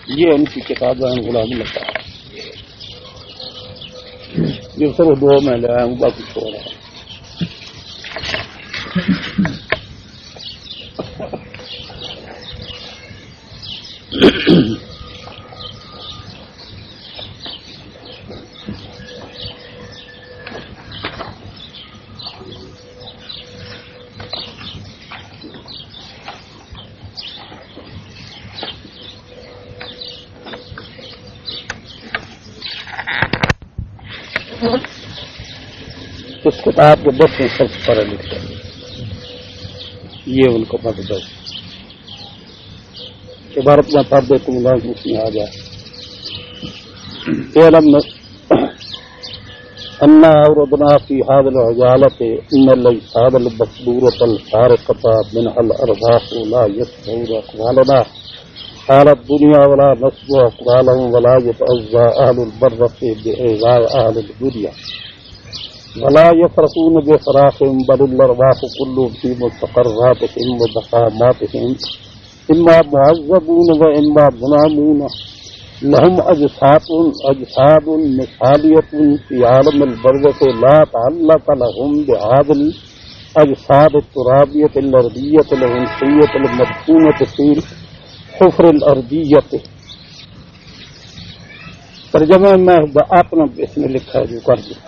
یہ ان کی کتاب ہے غلام اللہ صاحب، یہ صرف 2 میں لے آیا ہوں، باقی چھوڑ رہا ہوں۔ اس کتاب کو 10 میں سب پڑھے لکھے، یہ ان کو مدد ہے۔ عبارت میں پڑھ دیتا ہوں، اس میں آ جائے۔ اعلم ان اوردنا في هذا العجالة ان الاجساد المصدورة الفارقة منها الارواح لا يسمعون اقوالنا قال الدنيا ولا نسمع اقوالهم ولا يتأذى اهل البرة بإيذاء اهل الدنيا ولا يفرحون بفراقهم بل الارواح كلهم في مستقراتهم ومقاماتهم اما معذبون واما منعمون لهم اجساد مثالية في عالم البرزخ لا تعلق لهم بهذه الاجساد الترابية الارضية الانسية المدفونة في الحفر الارضية۔ ترجمہ میں اپنا اس میں لکھا ہے جو کر دوں۔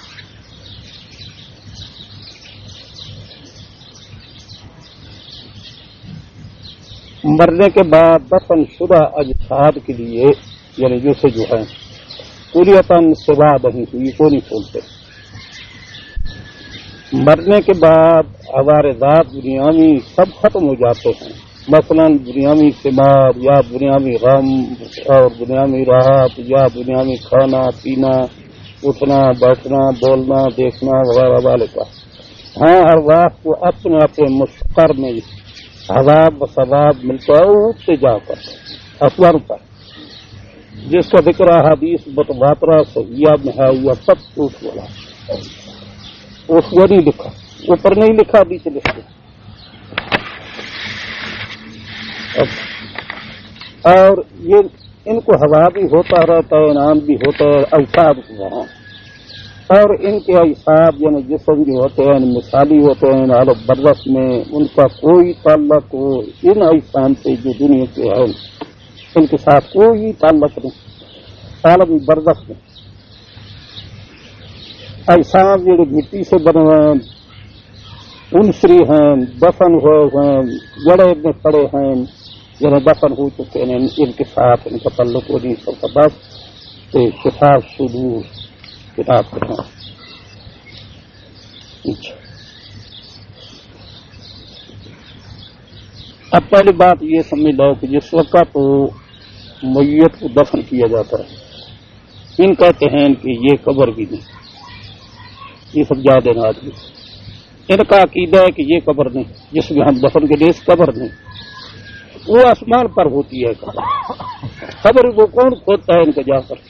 مرنے کے بعد دفن شدہ اجساد کے لیے یعنی جسے جو ہے کلیتاً سوا نہیں ہوئی کو نہیں کھولتے۔ مرنے کے بعد عوارضات دنیاوی سب ختم ہو جاتے ہیں، مثلا دنیاوی ثمار یا دنیاوی غم اور دنیاوی راحت یا دنیاوی کھانا پینا اٹھنا بیٹھنا بولنا دیکھنا وغیرہ والے کا۔ ہاں ارواح کو اپنے اپنے مستقر میں عذاب و ثواب ملتا ہے اٹھتے جا کر اصغر پر، جس کا ذکر حدیث متواترہ صحیحہ میں ہے، یہ سب ٹوٹ والا اس کو نہیں لکھا، اوپر نہیں لکھا نیچے لکھا۔ اور یہ ان کو ہوا بھی ہوتا رہتا ہے، انعام بھی ہوتا ہے، اجساد وہاں، اور ان کے اجساد یعنی جسم جو ہوتے ہیں مثالی ہوتے ہیں عالم برزخ میں، ان کا کوئی تعلق ہو ان اجسام سے جو دنیا کے ہیں ان کے ساتھ کوئی تعلق نہیں۔ عالم برزخ میں اجسام جو مٹی سے بنے ہیں، انسری ہیں، دفن ہوئے ہیں، جڑے میں پڑے ہیں، یعنی دفن ہو چکے ہیں، ان کے ساتھ ان کا تعلق ہو نہیں سکتا۔ بس کتاب صدور کتاب کرنا۔ اب پہلی بات یہ سمجھ لو کہ جس وقت تو میت کو دفن کیا جاتا ہے، ان کہتے ہیں کہ یہ قبر بھی نہیں، یہ سب جا دینا آدمی، ان کا عقیدہ ہے کہ یہ قبر نہیں جس میں ہم دفن کے لیے اس قبر نہیں، وہ آسمان پر ہوتی ہے قبر وہ کون کھودتا ہے ان کا جا کر؟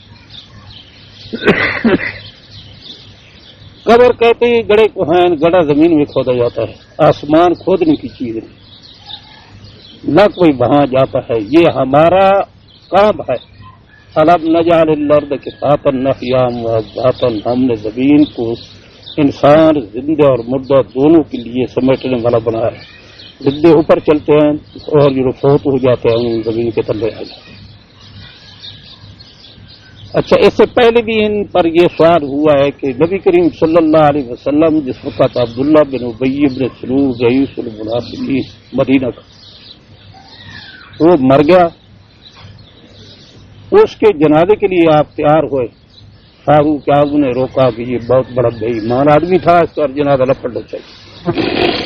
قبر کہتے ہیں گڑے کو ہیں، گڑا زمین میں کھودا جاتا ہے، آسمان کھودنے کی چیز نہیں، نہ کوئی وہاں جاتا ہے، یہ ہمارا کام ہے۔ الم نجعل الارض کفاتا احیاء وامواتا، ہم نے زمین کو انسان زندہ اور مردہ دونوں کے لیے سمیٹنے والا بنایا ہے، زندے اوپر چلتے ہیں اور جو فوت ہو جاتے ہیں زمین کے تلے آ جاتے ہیں۔ اچھا، اس سے پہلے بھی ان پر یہ سوال ہوا ہے کہ نبی کریم صلی اللہ علیہ وسلم جس وقت عبداللہ بن ابی بن سلول رئیس المنافقین مدینہ کا وہ مر گیا، اس کے جنازے کے لیے آپ تیار ہوئے، فاروق اعظم نے روکا کہ یہ بہت بڑا بے ایمان آدمی تھا، اس کا جنازہ نہ پڑنا چاہیے،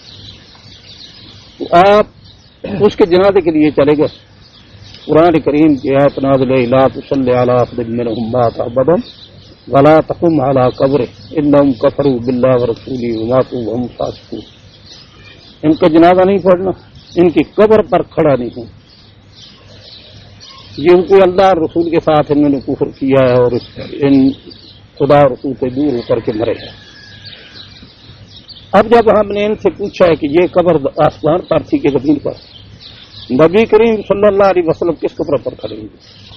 تو آپ اس کے جنازے کے لیے چلے گئے۔ قرآن کریم کی آیت نازل ہے، لا تصلی علی احد منهم مات ابدا ولا تقم علی قبرہ انهم کفروا باللہ ورسولہ وماتوا وهم فاسقون، ان کا جنازہ نہیں پڑھنا، ان کی قبر پر کھڑا نہیں ہوں، جن کو اللہ اور رسول کے ساتھ انہوں نے کفر کیا ہے اور ان خدا اور رسول سے دور ہو کر کے مرے ہیں۔ اب جب ہم نے ان سے پوچھا ہے کہ یہ قبر آسمان پر تھی کہ زمین پر، نبی کریم صلی اللہ علیہ وسلم کس قبر پر کھڑے ہیں؟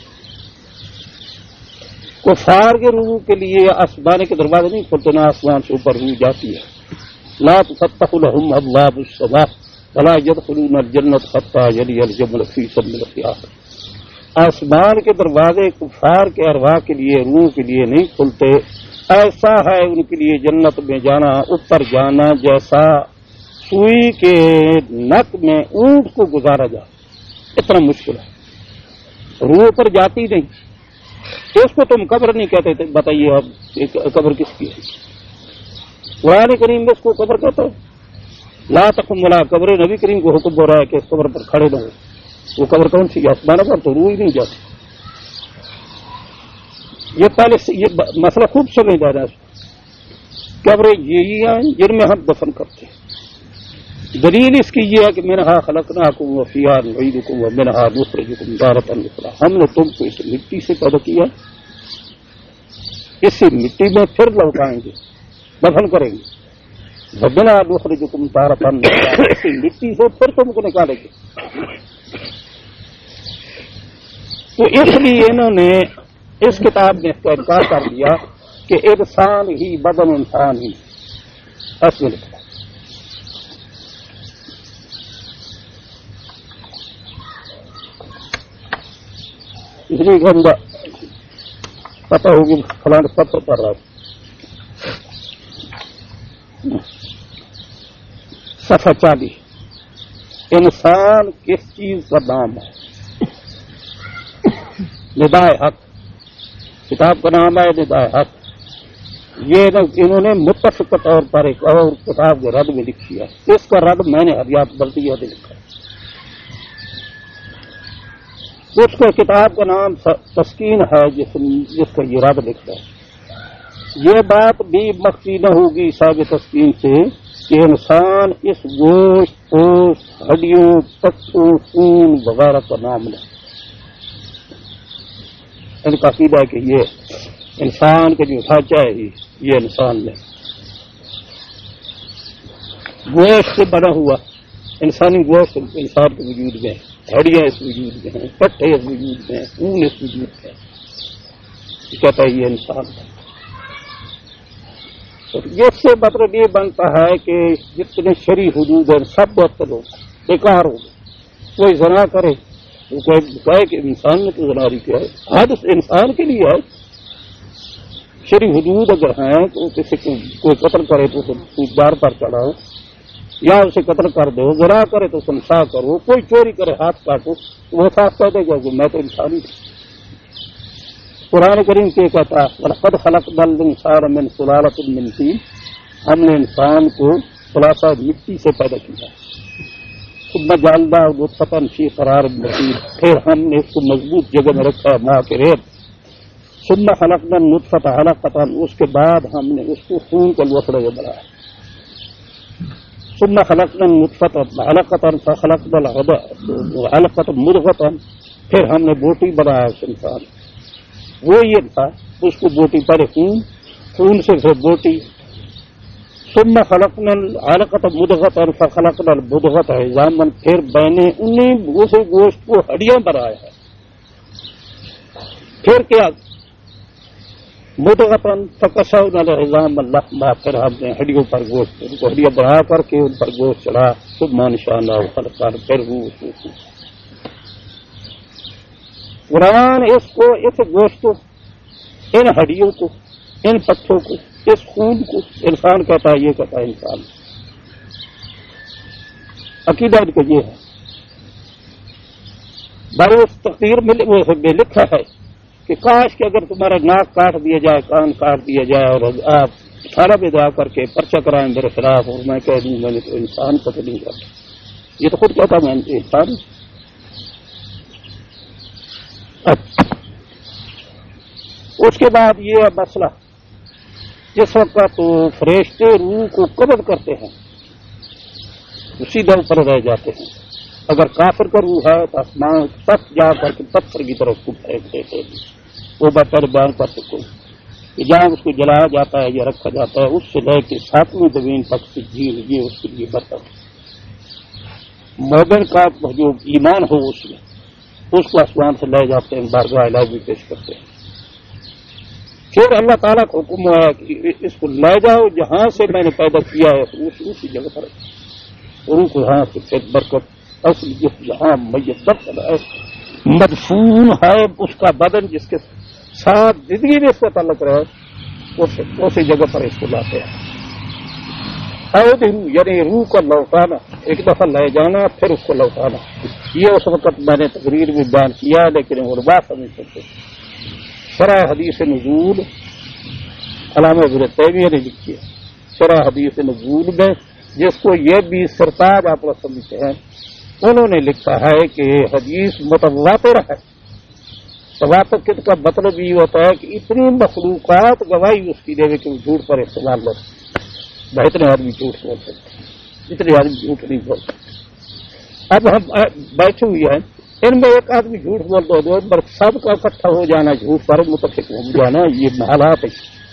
کفار کے روح کے لیے آسمان کے دروازے نہیں کھلتے، نہ آسمان سے اوپر روح جاتی ہے. لا تفتح لهم ابواب السماء ولا يدخلون الجنة حتى يلج الجمل في سم الخياط. آسمان کے دروازے کفار کے ارواح کے لیے، روح کے لیے نہیں کھلتے. ایسا ہے ان کے لیے جنت میں جانا، اوپر جانا جیسا سوئی کے نک میں اونٹ کو گزارا جائے. اتنا مشکل ہے، روح پر جاتی نہیں. اس کو تم قبر نہیں کہتے تھے، بتائیے اب قبر کس کی ہے؟ قرآن کریم میں اس کو قبر کہتا ہے. لا تقم علی قبر، نبی کریم کو حکم ہو رہا ہے کہ اس قبر پر کھڑے رہو. وہ قبر کون سی ہے؟ آسمان پر تو روح ہی نہیں جاتی. یہ پہلے سے یہ مسئلہ خوب سمجھ آ رہا ہے. قبریں یہی ہیں جن میں ہم دفن کرتے ہیں. دلیل اس کی یہ ہے کہ منہا خلقناکم وفیہا نعیدکم ومنہا نخرجکم تارۃ اخری. ہم نے تم کو اس مٹی سے پیدا کیا، اسی مٹی میں پھر لوٹائیں گے، دفن کریں گے. ومنہا نخرجکم تارۃ اخری، اسی مٹی سے پھر تم کو نکالیں گے. تو اس لیے انہوں نے اس کتاب میں اس کا انکار کر دیا کہ انسان ہی بدن انسان ہی اصل لکھا. اس لیے کہ ہم پتہ ہوگی فلاں پتھر پڑ رہا ہے. صفحہ 40. انسان کس چیز کا نام ہے؟ ندائے حق، کتاب کا نام ہے ندائے حق. یہ انہوں نے متفق طور پر ایک اور کتاب کے رد میں لکھی ہے. اس کا رد میں نے حریات بلدیہ نے لکھا ہے. اس کو کتاب کا نام تسکین ہے جس کا یہ رد لکھتا ہے. یہ بات بھی مخفی نہ ہوگی صاحب تسکین سے کہ انسان اس گوشت، پوست، ہڈیوں، پتوں، خون وغیرہ کا نام لے. ان کا عقیدہ ہے کہ یہ انسان کا جو ڈھانچہ ہے یہ انسان میں گوشت سے بنا ہوا انسانی گوشت انسان کے وجود میں، ہڈیاں اس وجود میں ہیں، پٹھے اس وجود میں ہیں، خون اس وجود میں ہے. کہتا ہے یہ انسان ہے. جس سے مطلب یہ بنتا ہے کہ جتنے شرعی حدود ہیں سب معطل ہو بیکار ہو. کوئی زنا کرے وہ کہے کہ انسان میں تو زنا کیا ہے، حد انسان کے لیے ہے. شرعی حدود اگر ہیں تو کسی کو کوئی قتل کرے تو اسے دار پر چڑھاؤ یا اسے قتل کر دو. زنا کرے تو سنسا کرو. کوئی چوری کرے ہاتھ کاٹو، وہ صاف کہہ دے گا کہ میں تو انسانی ہوں. قرآن کریم کیا کہتا ہے؟ وَلَقَدْ خَلَقْنَا الْإِنسَانَ مِنْ سُلَالَةٍ مِّن طِينٍ. ہم نے انسان کو خلاصہ مٹی سے پیدا کیا. ثُمَّ جَعَلْنَاهُ نُطْفَةً فِي قَرَارٍ مَّكِينٍ. پھر ہم نے اس کو مضبوط جگہ میں رکھا ماں کے ریت. ثُمَّ خَلَقْنَا النُّطْفَةَ عَلَقَةً. اس کے بعد ہم نے اس کو خون کا لوتھڑا بنایا. ثُمَّ خَلَقْنَا النُّطْفَةَ عَلَقَةً فَخَلَقْنَا الْعَلَقَةَ مُضْغَةً. پھر ہم نے بوٹی بنایا اس انسان. وہ یہ تھا اس کو بوٹی پر خون سے پھر بوٹی. ثم خلقنا العلقة مضغة فخلقنا المضغة عظاما. پھر میں نے انہیں اسے گوشت کو ہڈیاں بنایا ہے. پھر کیا؟ مضغة فكسونا العظام لحما. پھر ہم نے ہڈیوں پر گوشت، ان کو ہڈیاں بنا کر کے ان پر گوشت چڑھا. ثم انشأناه خلقا. پھر وہ قرآن اس کو، اس گوشت کو، ان ہڈیوں کو، ان پتھروں کو، اس خون کو انسان کہتا ہے. یہ کہتا ہے انسان. عقیدہ ان کا یہ ہے. بھائی اس تقریر میں لکھا ہے کہ کاش کہ اگر تمہارا ناک کاٹ دیا جائے، کان کاٹ دیا جائے اور آپ سارا میں جا کر کے پرچہ کرائیں میرے خلاف اور میں کہہ دوں میں نے تو انسان کو نہیں کرتا. یہ تو خود کہتا میں انسان. اس کے بعد یہ مسئلہ جس وقت تو فرشتے روح کو قبض کرتے ہیں تو سیدھا اوپر رہ جاتے ہیں. اگر کافر کا روح ہے تو آسمان تک جا کر کے پتھر کی طرف کو پھینک دیتے ہیں. وہ بہتر بیان کر سکوں کہ جہاں اس کو جلایا جاتا ہے یا رکھا جاتا ہے اس سے لے کے 7ویں زمین تک کی جھیل یہ اس کے لیے برتر. مومن کا جو ایمان ہو اس میں، اس کو آسمان سے لے جاتے ہیں، بارگاہ الہی بھی پیش کرتے ہیں۔ پھر اللہ تعالیٰ کا حکم ہے کہ اس کو لے جاؤ جہاں سے میں نے پیدا کیا ہے، اسی جگہ پر روح کو یہاں سے پھر برکت اصل جہاں میت ہے مدفون ہے اس کا بدن جس کے ساتھ زندگی میں اس کا تعلق رہے، اسی جگہ پر اس کو لاتے ہیں۔ یعنی روح کو لوٹانا، ایک دفعہ لے جانا پھر اس کو لوٹانا، یہ اس وقت میں نے تقریر میں بیان کیا لیکن علماء سمجھ سکتے۔ شرح حدیث نزول علامہ ابن تیمیہ نے لکھی ہے، شرح حدیث نزول میں، جس کو یہ بھی سرتاج آپ لوگ سمجھتے ہیں، انہوں نے لکھا ہے کہ حدیث متواتر ہے۔ تواتر کا مطلب یہ ہوتا ہے کہ اتنی مخلوقات گواہی اس کی دے کہ وہ جھوٹ پر استعمال لو، اتنے آدمی جھوٹ بول سکتے، اتنے آدمی جھوٹ نہیں بول سکتے۔ اب ہم بیٹھے ہوئے ہیں، ان میں ایک آدمی جھوٹ بول دو پر سب کا اکٹھا ہو جانا، جھوٹ پر متفق ہو جانا، یہ حالات ہے۔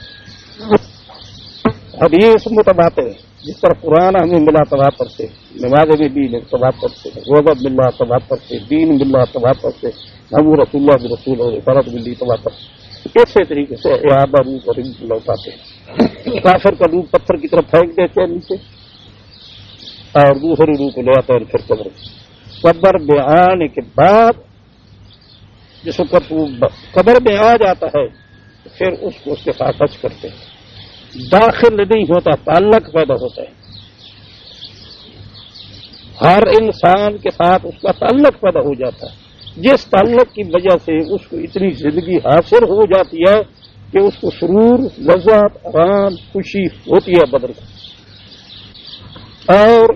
حدیث متواتر ہے، جس طرح قرآن ہمیں ملا تواتر سے، نماز میں بھی تواتر سے، روزہ ملا تواتر سے، دین ملا تواتر سے، نبو رسول اللہ رسول اور فرد ملی تواتر سے۔ اسی طریقے سے اعادہ روح کو لوٹاتے ہیں، کافر کا روح پتھر کی طرف پھینک دیتے ہیں نیچے اور دوسری روح کو لے آتے ہیں پھر قبر میں آنے کے بعد جس وقت وہ قبر میں آ جاتا ہے پھر اس کو اس کے ساتھ ٹچ کرتے ہیں، داخل نہیں ہوتا، تعلق پیدا ہوتا ہے، ہر انسان کے ساتھ اس کا تعلق پیدا ہو جاتا ہے، جس تعلق کی وجہ سے اس کو اتنی زندگی حاصل ہو جاتی ہے کہ اس کو سرور، لذت، آرام، خوشی ہوتی ہے بدن کو۔ اور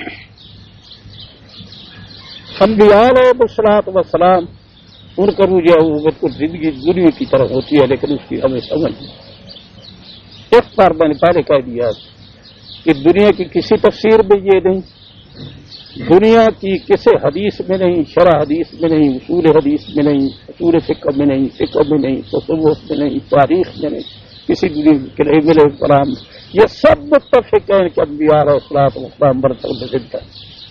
انبیاء علیہ الصلوۃ والسلام ان کا روح بالکل زندگی دنیا کی طرح ہوتی ہے، لیکن اس کی ہمیں سمجھ نہیں۔ ایک بار میں نے پہلے کہہ دیا کہ دنیا کی کسی تفسیر میں یہ نہیں، دنیا کی کسی حدیث میں نہیں، شرح حدیث میں نہیں، اصول حدیث میں نہیں، اصول فقہ میں نہیں، فقہ میں نہیں، تصوف میں نہیں، تاریخ میں نہیں، کسی دنیا کے علم کلام میں یہ سب متفق ہیں کہ انبیاء علیہ الصلوۃ والسلام برتر زندہ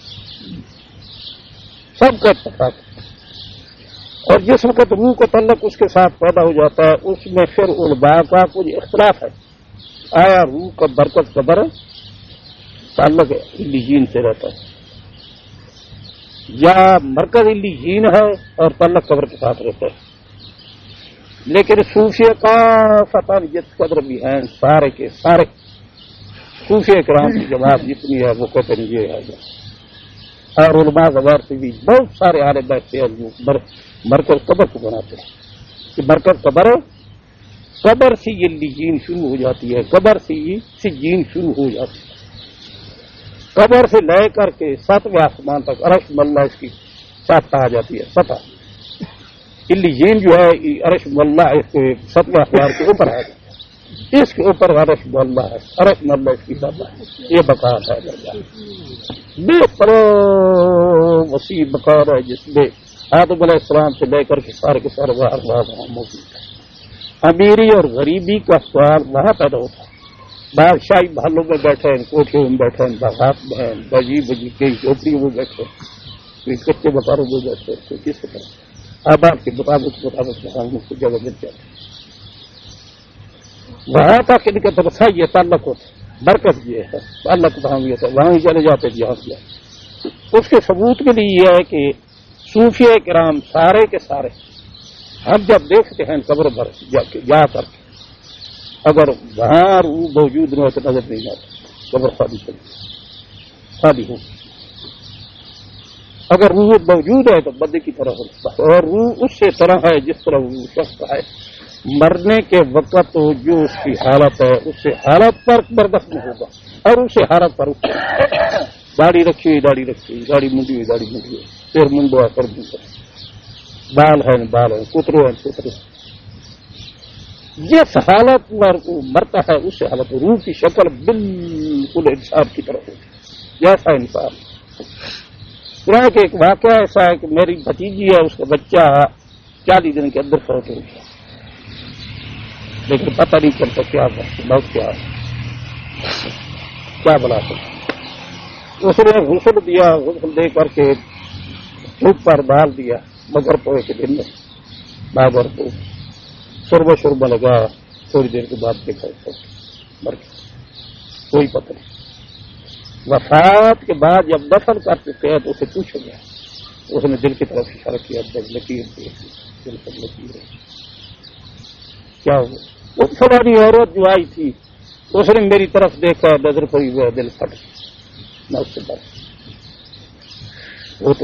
سب کا اتفاق ہے۔ اور جس وقت روح کا تعلق اس کے ساتھ پیدا ہو جاتا ہے اس میں پھر علماء کا کچھ اختلاف ہے، آیا روح کا برکت قبر تعلق علیین سے رہتا ہے یا مرکز علیین ہے اور تعلق قبر کے ساتھ رہتا ہے۔ لیکن صوفیہ کا فتح جس قدر بھی ہیں سارے کے سارے صوفیہ کرام کی جماعت جتنی ہے وہ کہتے ہیں یہ ہے، اور علماء غیر سے بھی بہت سارے آلے بیٹھتے ہیں جو مرکز قبر کو بناتے ہیں کہ مرکز قبر سے یہ لیجین شروع ہو جاتی ہے، قبر سے یہ سجین شروع ہو جاتی ہے، قبر سے لے کر کے 7ویں آسمان تک عرش ملہ اس کی سطح آ جاتی ہے، سطح لیجین جو ہے عرش ملہ اس کے 7ویں آسمان کے اوپر ہے، اس کے اوپر عرش ملہ ہے، عرش ملہ اس کی سطح ہے، یہ بقار ہے بے وسیع بقار ہے جس میں آدم علیہ السلام سے لے کر کے سارے کے سارے وہاں موجود ہے۔ امیری اور غریبی کا سوال وہاں پیدا ہوتا ہے، بادشاہی محلوں میں بیٹھے ہیں، کوٹھیوں میں بیٹھے ہیں، باغات میں ہیں، بجی کئی جھوپڑیوں میں بیٹھے ہیں، کوئی کچے بکاروں میں بیٹھے ہیں، کوئی کس طرح آباد کے مطابق کو جگہ مل جاتی ہے، وہاں تک ان کا درسا یہ تعلق ہوتا ہے، برکت یہ ہے، تعلق وہاں بھی ہوتا ہے، وہاں ہی چلے جاتے جہاں کیا۔ اس کے ثبوت کے لیے یہ ہے کہ صوفیہ کرام سارے کے سارے ہم جب دیکھتے ہیں قبر پر جا کر کے اگر وہاں روح موجود نہ ہو تو نظر نہیں آتا، قبر خالی ہو، اگر روح موجود ہے تو بندے کی طرح ہوتا ہے، اور روح اس سے طرح ہے جس طرح وہ شخص ہے مرنے کے وقت جو اس کی حالت ہے اس سے حالت پر برداشت نہیں ہوگا، اور اس سے حالت پر داڑھی رکھی ہوئی داڑھی رکھی ہوئی، داڑھی منڈی ہوئی داڑھی منڈی ہوئی، پھر منڈو ہے پر منڈو، بال ہے بال ہے، کترو ہے کترو، جس حالت پر مرتا ہے اس سے حالت روح کی شکل بالکل انسان کی طرح ہوتی جیسا انسان۔ قرآن کے ایک واقعہ ایسا ہے کہ میری بھتیجی ہے، اس کا بچہ 40 دن کے اندر فوت ہو گیا، لیکن پتہ نہیں چلتا کیا بات کیا ہے، کیا بلا سکتا اس نے غسل دیا، غسل دے کر کے دھوپ پر ڈال دیا، مگر پوئے کے دن میں بابر کو شربہ لگا، تھوڑی دیر کے بعد دیکھا مر گیا، کوئی پتہ نہیں۔ وفات کے بعد جب دفن کر چکے ہیں تو اسے پوچھا گیا، اس نے دل کی طرف اشارہ کیا، لکیر دل پر لکیر ہے، کیا ہوا؟ وہ فلانی عورت جو آئی تھی اس نے میری طرف دیکھا، نظر پڑی ہوا، دل پھٹ گیا، میں اس سے بات وہ تو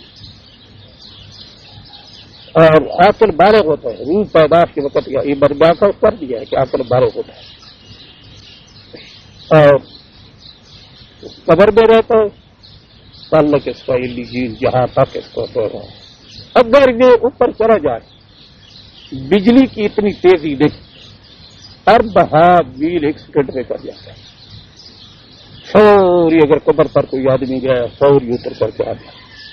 اور عاقل بالغ ہوتا ہے، روح پیدائش کے وقت یہ برداشت کر دیا ہے کہ عاقل بالغ ہوتا ہے، اور قبر میں رہتا ہے تعلق اس کا لیجیے جہاں تک اس کو رہا ہے۔ اگر یہ اوپر چلا جائے، بجلی کی اتنی تیزی دیکھ، اربہ میل ایک سیکنڈ میں کر جاتا ہے، فوری اگر قبر پر کوئی آدمی گیا فوری اتر کر کے آ جائے۔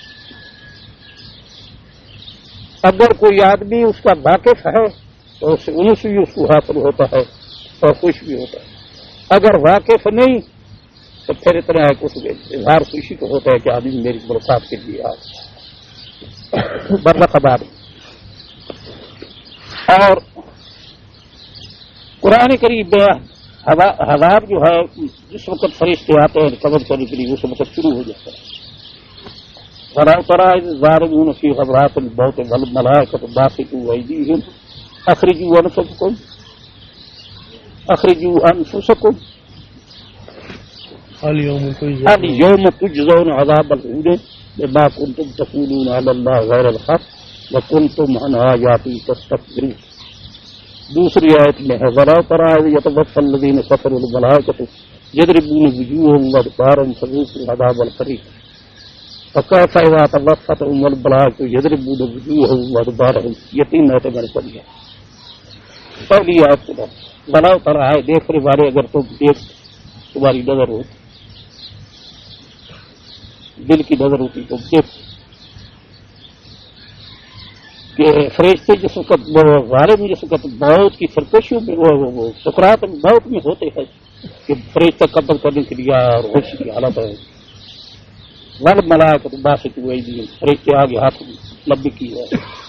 اگر کوئی آدمی اس کا واقف ہے تو اس سے انس بھی اس کو حاصل ہوتا ہے اور خوش بھی ہوتا ہے، اگر واقف نہیں تو پھر اتنا ہے کہ اس اظہار خوشی کو ہوتا ہے کہ آدمی میری ملاقات کے لیے آ برخبار۔ اور قرآن کریم میں عذاب جو ہے جس وقت فرشتے آتے ہیں قبر کرنے کے لیے اس وقت شروع ہو جاتا ہے۔ وَلَوْ تَرَىٰ إِذِ الظَّالِمُونَ فِي غَمرَاتِ الْمَوْتِ وَالْمَلَائِكَةُ بَاسِطُو أَيْدِيهِمْ أَخْرِجُوا أَنفُسَكُمْ الْيَوْمَ تُجْزَوْنَ عَذَابَ الْهُونِ بِمَا كُنتُمْ تَقُولُونَ عَلَى اللَّهِ غَيْرَ الْحَقِّ وَكُنتُمْ عَنْ آيَاتِهِ تَسْتَكْبِرُونَ۔ دوسری آیت میں ہے وَلَوْ تَرَىٰ إِذْ يَتَوَفَّى الَّذِينَ كَفَرُوا الْمَلَائِكَةُ يَضْرِبُونَ وُجُوهَهُمْ وَأَدْبَارَهُمْ فَذُوقُوا عَذَابَ الْحَرِيقِ فَكَيْفَ إِذَا تَوَفَّتْهُمُ الْمَلَائِكَةُ يَضْرِبُونَ وُجُوهَهُمْ وَأَدْبَارَهُمْ۔ یہ تین آیتیں میں نے پڑھی ہیں۔ پہلی آیت کو وَلَوْ تَرَىٰ دیکھنے والے اگر تم دیکھ، تمہاری نظر ہوتی، دل کی نظر ہوتی تو دیکھ کہ فرشتے جس وقت غالب جس وقت موت کی سرکشیوں میں وہ سکرات موت میں ہوتے ہیں کہ فرشتہ قبض کرنے کے لیے اور ہوش کی حالت ہے، والملائکۃ باسطو ایدیہم، فرشتے آگے ہاتھ لمبی کی ہے،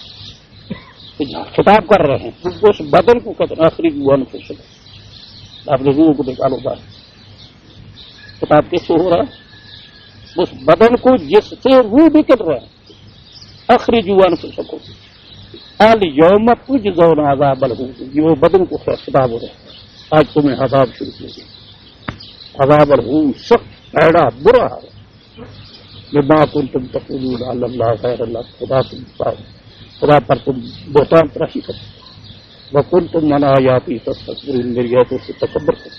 خطاب کر رہے ہیں اس بدن کو کہتے ہیں اخرجوا انفسکم، اپنے روح کو نکالو باہر۔ خطاب کس سے ہو رہا ہے؟ اس بدن کو جس سے روح نکل رہا ہے، اخرجوا انفسکم الیوم تجزون عذاب الہون، یہ وہ بدن کو خطاب ہو رہا ہے، آج تمہیں عذاب شروع ہو گیا، عذاب الہون سخت پیڑا برا ہے، بما کنتم تقولون علی اللہ غیر اللہ، خدا پر تم بہتان تراشی کرتے، وکنتم عن آیاتی تستکبرون، میری آیتوں سے تکبر کرتے۔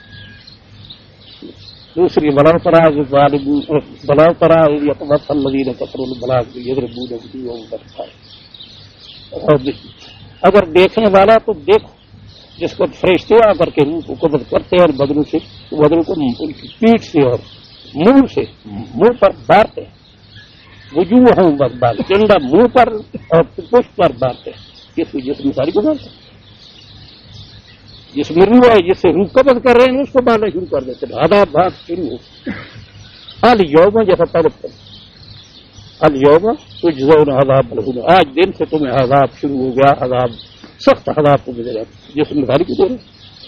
دوسری وَلَوْ تَرَىٰ إِذِ يَتَوَفَّى الَّذِينَ كَفَرُوا الْمَلَائِكَةُ يَضْرِبُونَ وُجُوهَهُمْ وَأَدْبَارَهُم۔ اگر دیکھنے والا تو دیکھو جس کو فرشتے آ کر کے روح کو قبض کرتے ہیں اور بدنوں کو ان کی پیٹھ سے اور منہ سے منہ پر مارتے ہیں، وجوہہم وَأَدْبَارَهُم، چنڈا منہ پر اور پشت پر مارتے ہیں، کس کو جسم ساری کو مارتے ہیں، جس میں روح ہے جس سے روح قبض کر رہے ہیں اس کو مارنا شروع کر دیتے ہیں، عذاب بات شروع ہو الیوم، جیسا طلب کر الیوم تجزون عذاب الہون، آج دن سے تمہیں عذاب شروع ہو گیا، عذاب سخت عذاب کو ملے گا، جسم داری کو دے رہے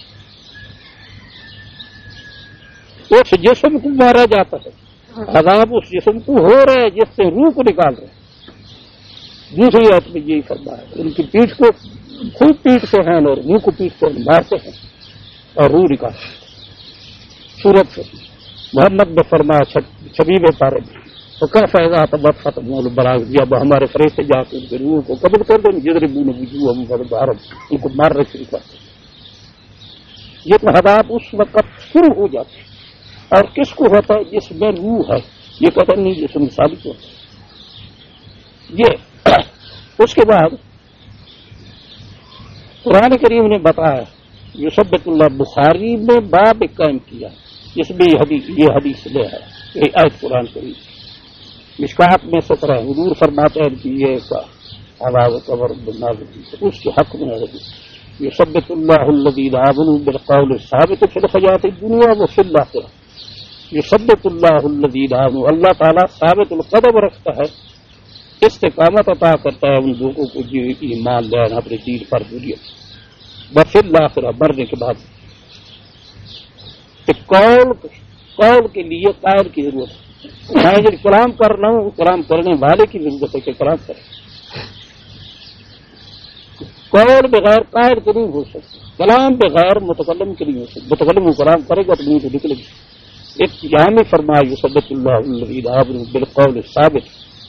اس جسم کو مارا جاتا ہے، عذاب اس جسم کو ہو رہا ہے جس سے روح کو نکال رہے ہیں۔ دوسری آیت میں یہی فرمایا ہے ان کی پیٹھ کو خوب پیٹتے ہیں اور منہ کو پیٹتے ہیں، مارتے ہیں اور روح نکالتے ہیں۔ سورت سے محمد نے فرمایا 26ویں پارے میں تو کیسا اذا تبفتہم الملائکۃ، جب ہمارے فرشتے جا کے ان کے روح کو قبض کر دیں، یضربون وجوہہم وادبارہم، ان کو مارنا شروع کرتے ہیں۔ یہ عذاب اس وقت شروع ہو جاتے ہیں، اور کس کو ہوتا ہے؟ جس میں روح ہے، یہ کہتے نہیں جسم ثابت ہوتا ہے۔ یہ اس کے بعد قرآن کریم نے بتایا، یثبت اللہ، بخاری میں باب قائم کیا جس میں یہ حدیث لے ہے، یہ آیت قرآن کریم مشکات میں 17 حضور فرماتے ہیں کہ یہ عذاب قبر نازل اس کے حق میں ہے، یثبت اللہ الذین آمنوا بالقول الثابت فی الحیاۃ الدنیا وفی الآخرہ، یثبت اللہ الذین آمنوا، اللہ تعالیٰ ثابت القدم رکھتا ہے، استقامت عطا کرتا ہے ان لوگوں کو جو ایمان لے آئے اپنے دین پر دنیا وفی الآخرہ، مرنے کے بعد قول کے لیے قائل کی ضرورت ہے۔ میں جو کلام کر رہا ہوں کلام کرنے والے کی ضرورت ہے کہ کلام کرے، قول بغیر قائل کے نہیں ہو سکتا، کلام بغیر متکلم کے نہیں ہو سکتا، متکلم وہ کلام کرے گا تو نہیں تو نکلے گی۔ ایک یہاں میں فرمایا یثبت اللہ الذین آمنوا بالقول الثابت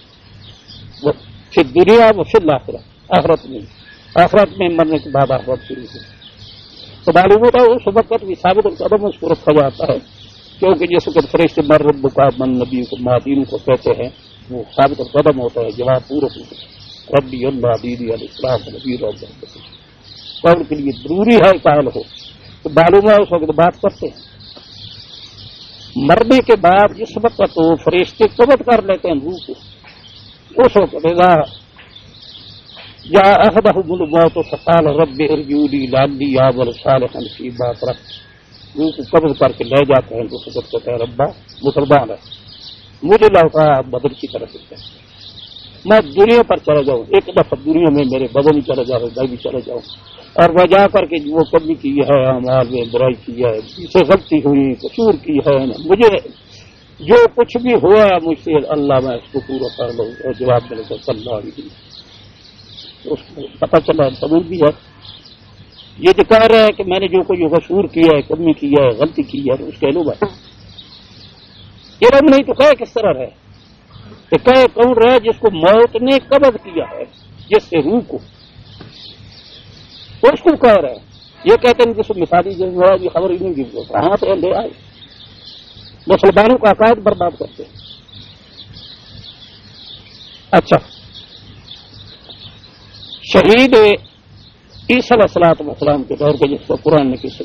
پھر دنیا و پھر الآخرہ، آخرت میں مرنے کے بعد آخرت شروع ہوئی تو معلوم ہوتا ہے اس وقت بھی ثابت القدم اس کو رکھا جاتا ہے، کیونکہ جس وقت فرشتے من ربک من نبی کو مادین کو کہتے ہیں وہ ثابت القدم ہوتا ہے، جواب پورا ہوتا ہے ربی اللہ دینی الاسلام نبی قول کے لیے ضروری ہے قائل ہو تو معلوم ہے اس وقت بات کرتے ہیں۔ مرنے کے بعد جس وقت تو فرشتے قبض کر لیتے ہیں روح کو، اس وقت یا احدہم الموت فقال رب ارجعونی لعلی اعمل صالحا فیما ترکت، روح کو قبض کر کے لے جاتے ہیں، اس وقت کہتے ہیں ربا مسلمان ہے مجھے لوٹا بدن کی طرف سے میں دنیا پر چلا جاؤں، ایک دفعہ دنیا میں میرے بدن ہی چلا جاؤ میں بھی چلا جاؤں، اور وہ جا کر کے وہ کمی کی ہے اعمال میں برائی کی ہے، سے غلطی ہوئی قصور کی ہے، مجھے جو کچھ بھی ہوا ہے مجھ سے اللہ میں اس کو پورا کر لوں، اور جواب ملے گا صلی اللہ علیہ وسلم۔ اس کو پتہ چلا قبول بھی ہے، یہ جو کہہ رہا ہے کہ میں نے جو کوئی قصور کیا ہے کمی کیا ہے غلطی کی ہے اس کے علم ہے، علم نہیں تو کہے کس طرح رہے کہ کہے کون رہے جس کو موت نے قبض کیا ہے، جس سے روح کو اس کو کہہ رہے ہیں، یہ کہتے ہیں جس کو مثالی یہ خبر ہی نہیں دی کہاں سے لے آئے، مسلمانوں کا عقائد برباد کرتے ہیں۔ اچھا شہید عیسی علیہ السلام کے دور کے جس کو قرآن نے قصہ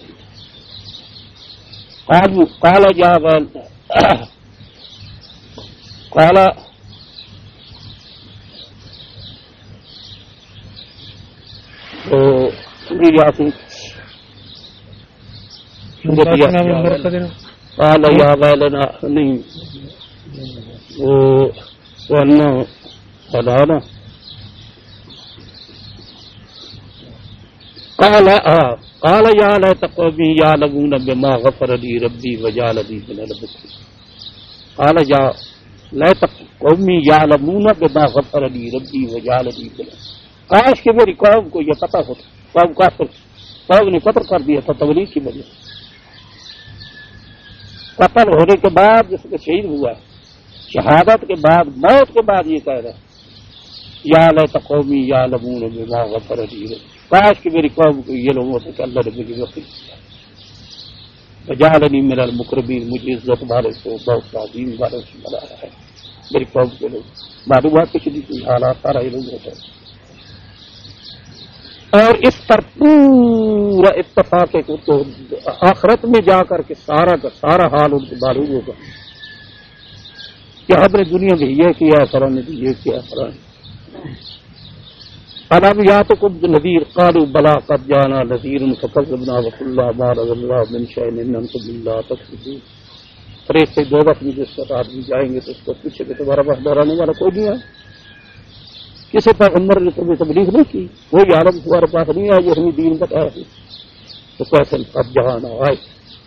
قال یا قال تو یاسین قال یا ویلنا نہیں وہ نا قال یا لیت قومی یعلمون بما غفر لی ربی وجعلنی من المکرمین، قال یا لیت قومی یعلمون بما غفر لی ربی وجعلنی من المکرمین، کاش کہ میری قوم کو یہ پتہ ہوتا، قوم کافر قوم نے قتل کر دیا تھا تبلیغ کی وجہ سے، قتل ہونے کے بعد جس کو شہید ہوا ہے، شہادت کے بعد موت کے بعد یہ کہہ رہا ہے یا لیت قومی یعلمون بما غفر لی ربی، کاش کہ میری قوم کو یہ لوگ ہوتے کہ اللہ نے مجھے غفر کیا وجعلنی من المکرمین، مجھے عزت والے سے بہت عظیم والے سے بنایا ہے، میری قوم کے لوگ معلومات کچھ نہیں کوئی حالات سارا یہ لوگ ہوتا ہے، اور اس پر پورا اتفاق ہے کہ تو آخرت میں جا کر کے سارا کا سارا حال ان کو معلوم ہوگا کہ ہم نے دنیا میں یہ کیا فلاں نے یہ کیا فلاں الم یاتکم نذیر قالوا بلا قد جانا نذیر فکذبنا وقلنا ما نزل اللہ من شیء ان انتم الا تکذبون، فرشتے دو وقت میں جس وقت آدمی جائیں گے تو اس کو پوچھے کہ تمہارا وقت دہرانے والا کوئی نہیں ہے، کسی پیغمبر نے تمہیں تبلیغ نہیں کی، کوئی عالم تمہارے پاس نہیں آیا جو ہمیں دین بتایا ہے، تو کیسے اب جہاں آئے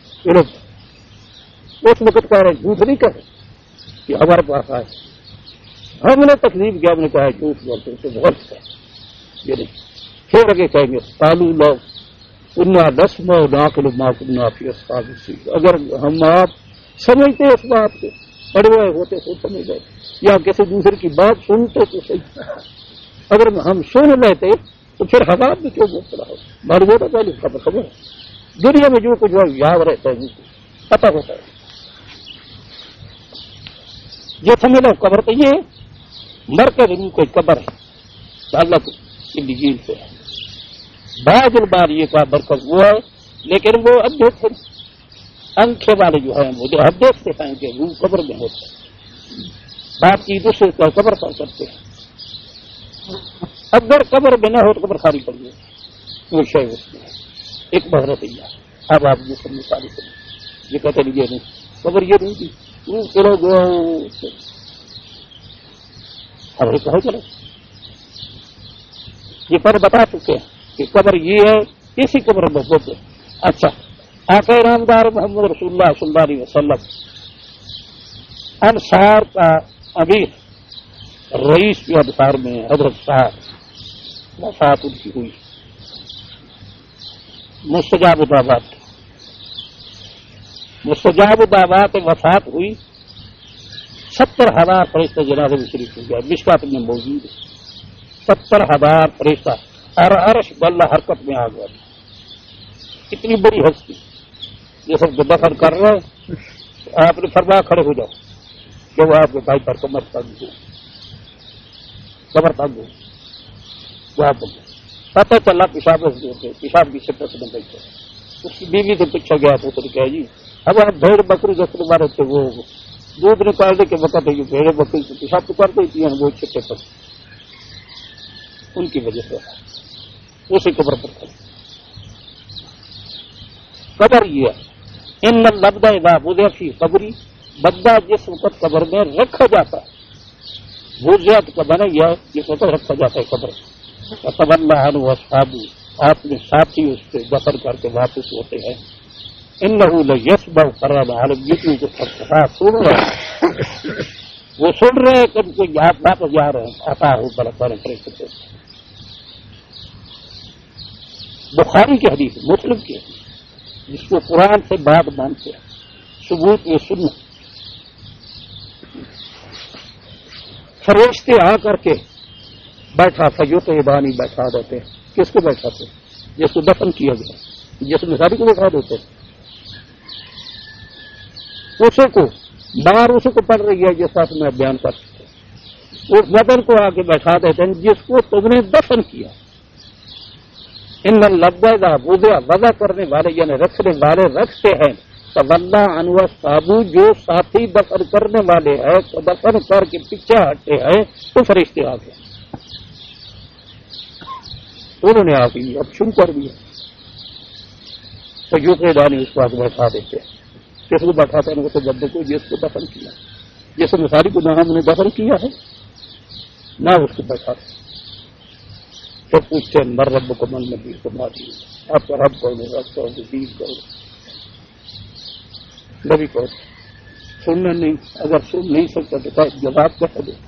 اس وقت کہہ رہے جھوٹ نہیں کہے کہ ہمارے پاس آئے، ہم نے تکلیف کیا، ہم نے کہا جھوٹ بولتے اسے بہت ہے یہ نہیں، پھر آگے کہیں گے قالوا لو كنا نسمع ونعقل ما كنا في اصحاب السعير، اگر ہم آپ سمجھتے اس بات کو پڑے ہوئے ہوتے تو سمجھ گئے، یا کسی دوسرے کی بات سنتے تو صحیح، اگر ہم سن لیتے تو پھر حضاب میں کیوں مبتلا ہو، معلوم ہوتا پہلے خبر ہے دنیا میں جو کچھ یاد رہتا ہے پتہ ہوتا ہے، یہ سمجھ لو قبر تو یہ مر کے روح کوئی قبر ہے اللہ کی نجیل سے ہے، بعض بار یہ کا برکت وہ ہے لیکن وہ اب دیکھتے انکھے والے جو ہیں وہ جو اب دیکھتے ہیں کہ روح قبر میں ہوتا ہے، بات کی دوسرے کا قبر پر کرتے ہیں، اگر قبر میں نہ ہو تو قبر خالی پڑ گئی وہ شے اس میں ایک بحرت ہی ہے۔ اب آپ یہ سب مثالیں کریں، یہ کہتے لیجیے نہیں قبر یہ نہیں تھی، چلو گیا اب کہو چلو، یہ پر بتا چکے ہیں کہ قبر یہ ہے، اسی قبر میں بہت ہے۔ اچھا، آقا نامدار محمد رسول اللہ صلی اللہ علیہ وسلم انصار کا امیر رئیس جو انصار میں حضرت صاحب وفات ان کی ہوئی، مستجاب الدعوات وفات ہوئی، 70,000 فرشتہ جنازے میں شریک ہو گیا، مشکات میں موجود ہے، 70,000 فرشتہ، اور عرش بلّہ حرکت میں آ گیا، اتنی بڑی ہستی یہ سب جو دفن کر رہے ہیں، آپ نے فرمایا کھڑے ہو جاؤ کہ وہ آپ کے بھائی پر کمر تنگ ہو، وہ آپ پتہ چلا پیشاب کی شدت میں بیٹھے، اس کی بیوی سے پوچھا گیا تو اس نے کہا جی اب آپ بھیڑ بکری جسے مارے تھے وہ دودھ نکالنے کے وقت ہے کہ بھیڑ بکری کو پیشاب تو کر دیتی ہیں وہ چھٹے پر، ان کی وجہ سے اسی قبر پر تھا۔ قبر یہ ہے ان لبدا اذا وضع فی قبری، بندہ جس وقت قبر میں رکھا جاتا ہے، وضعت کا معنی یہ ہے جس وقت رکھا جاتا ہے قبر، فتولى عنه اصحابه، آپ نے ساتھی اس سے دفن کر کے واپس ہوتے ہیں، انه لیسمع قرار عالم، یہ جو سن رہے ہیں وہ سن رہے ہیں کہ ان کو یاد واپس جا رہے ہیں، آتا ہوں برابر فرشتے، بخاری کی حدیث، مسلم کی حدیث، جس کو قرآن سے بات مانتے ہیں، ثبوت یہ سننا، فرشتے آ کر کے بیٹھا فجوت بانی بیٹھا دیتے ہیں، کس کو بیٹھاتے ہیں؟ جس کو دفن کیا گیا، جس مثالی کو بیٹھا دیتے ہیں، اسے کو باہر اسے کو پڑھ رہی ہے جس بات میں بیان کر سکتے، اس بدن کو آ کے بیٹھا دیتے ہیں جس کو تم نے دفن کیا۔ ان لبدا وضع، وضع کرنے والے یعنی رکھنے والے رکھتے ہیں، تولى عنه اصحابه، جو ساتھی دفن کرنے والے ہیں تو دفن کر کے پیچھے ہٹے ہیں تو فرشتے آ گئے، انہوں نے آ کے اب شروع کر دیا، تو یوں کے دانی اس کو آگے بیٹھا دیتے ہیں، کس کو بیٹھاتے ہیں؟ تو بندے کو جس کو دفن کیا، جس مثالی کو نہ ہم نے دفن کیا ہے نہ اس کو بیٹھاتے، تو پوچھتے ہیں مر رب کو من نبی کو ماری، آپ کا رب کون ہے؟ رب کون ہے؟ دین کون ہے؟ نبی کون؟ سننا نہیں، اگر سن نہیں سکتا تو جواب کیسے دے؟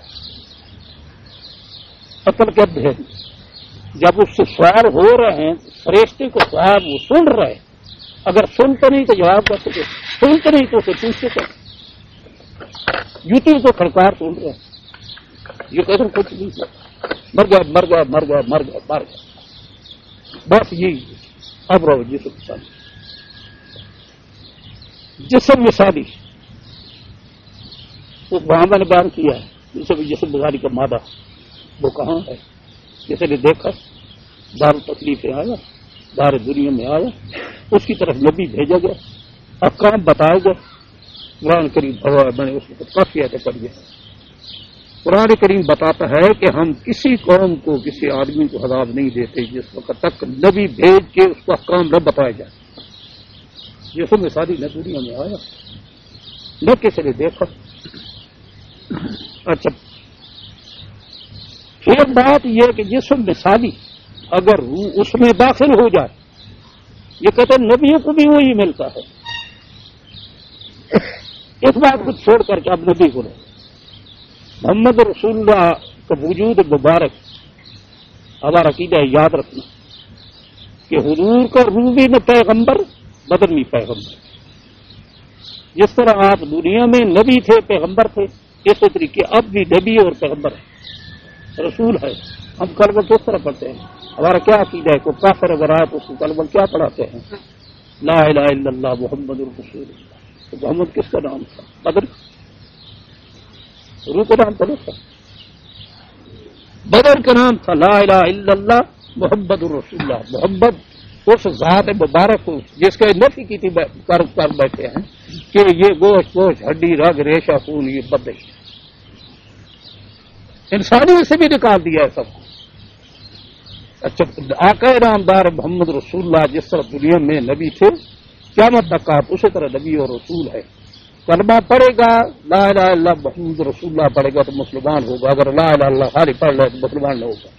عقل کیا ہے؟ جب اس سے سوال ہو رہے ہیں فرشتے کو سوال وہ سن رہے ہیں، اگر سنتے نہیں تو جواب کیسے دے؟ سنتے نہیں تو اسے پوچھتے کیا؟ یوٹیوب تو کھڑکار سن رہے ہیں، یہ کہتے ہیں کچھ نہیں، مر گیا مر گیا مر گیا مر گیا مر گیا، بس یہی اب رہو جسم مثالی، جسم مثالی وہ وہاں میں نے بیان کیا ہے، جسم مثالی کا مادہ وہ کہاں ہے؟ جسے نے دیکھا دار تکلیف میں آیا، دار دنیا میں آیا، اس کی طرف نبی بھیجا گیا، احکام بتائے گئے، قرآن کریم میں نے اس کو کافی ایسے پڑھ گیا، قرآن کریم بتاتا ہے کہ ہم کسی قوم کو کسی آدمی کو عذاب نہیں دیتے جس وقت تک نبی بھیج کے اس کو احکام نہ بتایا جائے، جسم مثالی نہ دنیا میں آیا نہ کسی نے دیکھا۔ اچھا پھر بات یہ کہ جسم مثالی اگر روح اس میں داخل ہو جائے، یہ کہتے ہیں نبیوں کو بھی وہی ملتا ہے، اس بات کو چھوڑ کر کے اب نبی کو لو، محمد رسول اللہ کا وجود مبارک ہمارا عقیدہ یاد رکھنا کہ حضور کا روح بھی نہ پیغمبر بدن بھی پیغمبر، جس طرح آپ دنیا میں نبی تھے پیغمبر تھے، اسی طریقے اب بھی نبی اور پیغمبر ہے، رسول ہے۔ ہم کلمہ کس طرح پڑھتے ہیں؟ ہمارا کیا عقیدہ ہے؟ کوئی کافر اگر آئے تو اس کو کلمہ کیا پڑھاتے ہیں؟ لا الہ الا اللہ محمد رسول اللہ، تو محمد کس کا نام تھا؟ بدر روح کا نام تھا، بدر کا نام تھا لا الہ الا اللہ محمد رسول اللہ، محمد اس ذات مبارک کو جس کے نفی کی تھی کر بیٹھے ہیں کہ یہ گوشت گوشت ہڈی رگ ریشہ خون یہ بدل انسانی سے بھی نکال دیا ہے سب کو۔ اچھا آقا نامدار محمد رسول اللہ جس طرح دنیا میں نبی تھے قیامت تک آپ اسی طرح نبی اور رسول ہے، کلمہ پڑھے گا لا الہ الا اللہ محمد رسول اللہ پڑھے گا تو مسلمان ہوگا، اگر لا الہ الا اللہ خالی پڑھ لے تو مسلمان نہ ہوگا۔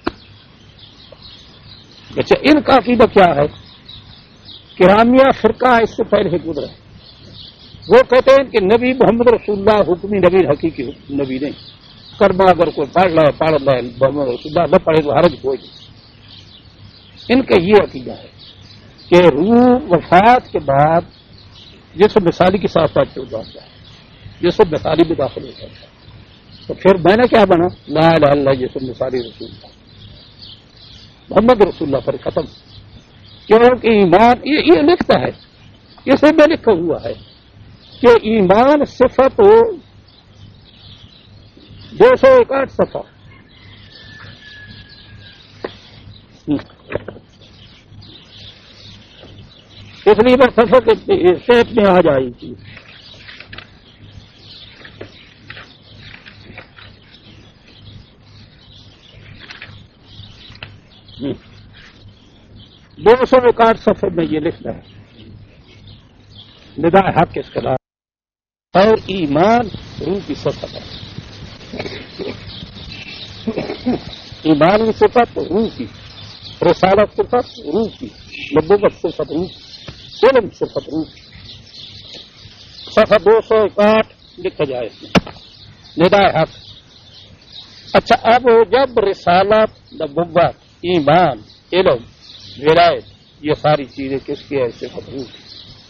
اچھا، ان کا عقیدہ کیا ہے؟ کرامیا فرقہ اس سے پہلے گزرا، وہ کہتے ہیں کہ نبی محمد رسول اللہ حکمی نبی، حقیقی نبی نہیں۔ کلمہ اگر کوئی پڑھ لے محمد رسول اللہ نہ پڑھے تو حرج کوئی نہیں۔ ان کا یہ عقیدہ ہے کہ روح وفات کے بعد جسم مثالی کے ساتھ ساتھ چل جاتا ہے، جسم مثالی بھی داخل ہو جاتا ہے، تو پھر میں نے کیا بنا؟ لا الہ الا اللہ جسم مثالی رسول اللہ محمد رسول اللہ پر ختم۔ کیونکہ ایمان یہ لکھتا ہے، اسے میں لکھا ہوا ہے کہ ایمان صفت 261 صفحہ، اس لیے میں صفحہ کے شیپ میں آ جائی تھی۔ دو سو 61 صفحے میں یہ لکھنا ہے ندا حق اس خلاف، اور ایمان روح کی صفت ہے، ایمان کی صفت روح کی، رسالت صفت روح کی، نبوت صفت روح کی، علم صفت روح کی۔ صفحہ 261 لکھا جائے اس میں ندا حق۔ اچھا، اب جب رسالت، نبوت، ایمان، علم، ولایت، یہ ساری چیزیں کس کی ہے؟ صفت روح کی۔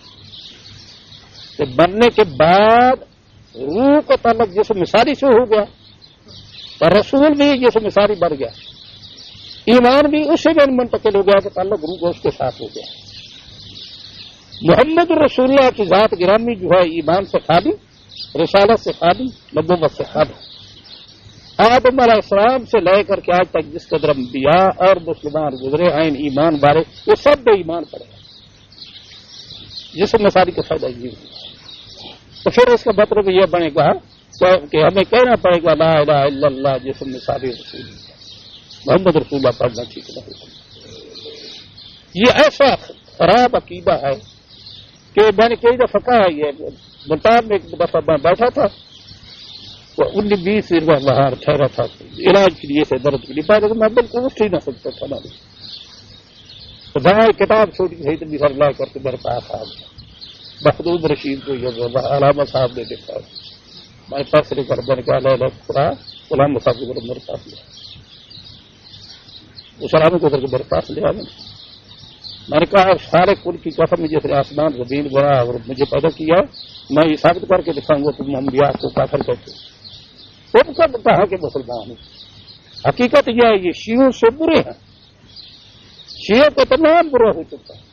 تو مرنے کے بعد روح کا تعلق جسم مثالی سے ہو گیا، اور رسول بھی جسم مثالی بڑھ گیا، ایمان بھی اس سے بھی منتقل ہو گیا کہ تعلق روح کا اس کے ساتھ ہو گیا۔ محمد رسول اللہ کی ذات گرامی جو ہے ایمان سے خالی، رسالت سے خالی، نبوت سے خالی۔ آدم علیہ السلام سے لے کر کے آج تک جس قدر انبیاء اور مسلمان گزرے ہیں ایمان بارے، وہ سب بے ایمان پڑے گا، جسم مثالی کا فائدہ یہ ہوگا۔ تو پھر اس کا مطلب یہ بنے گا کہ ہمیں کہنا پڑے گا لا الہ الا اللہ جسم مثالی رسول اللہ محمد رسول اللہ پڑھنا ٹھیک نہیں۔ یہ ایسا خراب عقیدہ ہے کہ میں نے کئی دفعہ کہا، یہ ملتان میں ایک دفعہ میں بیٹھا تھا، 19-20 دن باہر ٹھہرا تھا علاج کے لیے، سے درد کے لیے، پہلے میں بالکل اٹھ ہی نہ سکتا تھا، تو بھائی کتاب چھوٹی سی تو سر لا کر کے میرے پاس آ گیا۔ مخدوم رشید کو یہ علامہ صاحب نے دیکھا، میں پاس لے کر میں نے کہا علامہ صاحب کو میرے پاس لیا، اس علامہ کو کر کے میرے پاس لیا۔ میں نے کہا سارے کل کی قسم جس نے آسمان زمین بنا اور مجھے پیدا کیا، میں یہ ثابت کر کے دکھاؤں گا تم انبیاء کو کافر کہتے ہو، تم سب کہا کہ مسلمان ہوں۔ حقیقت یہ ہے یہ شیعوں سے برے ہیں، شیعوں کو تمام برا ہو چکا ہے،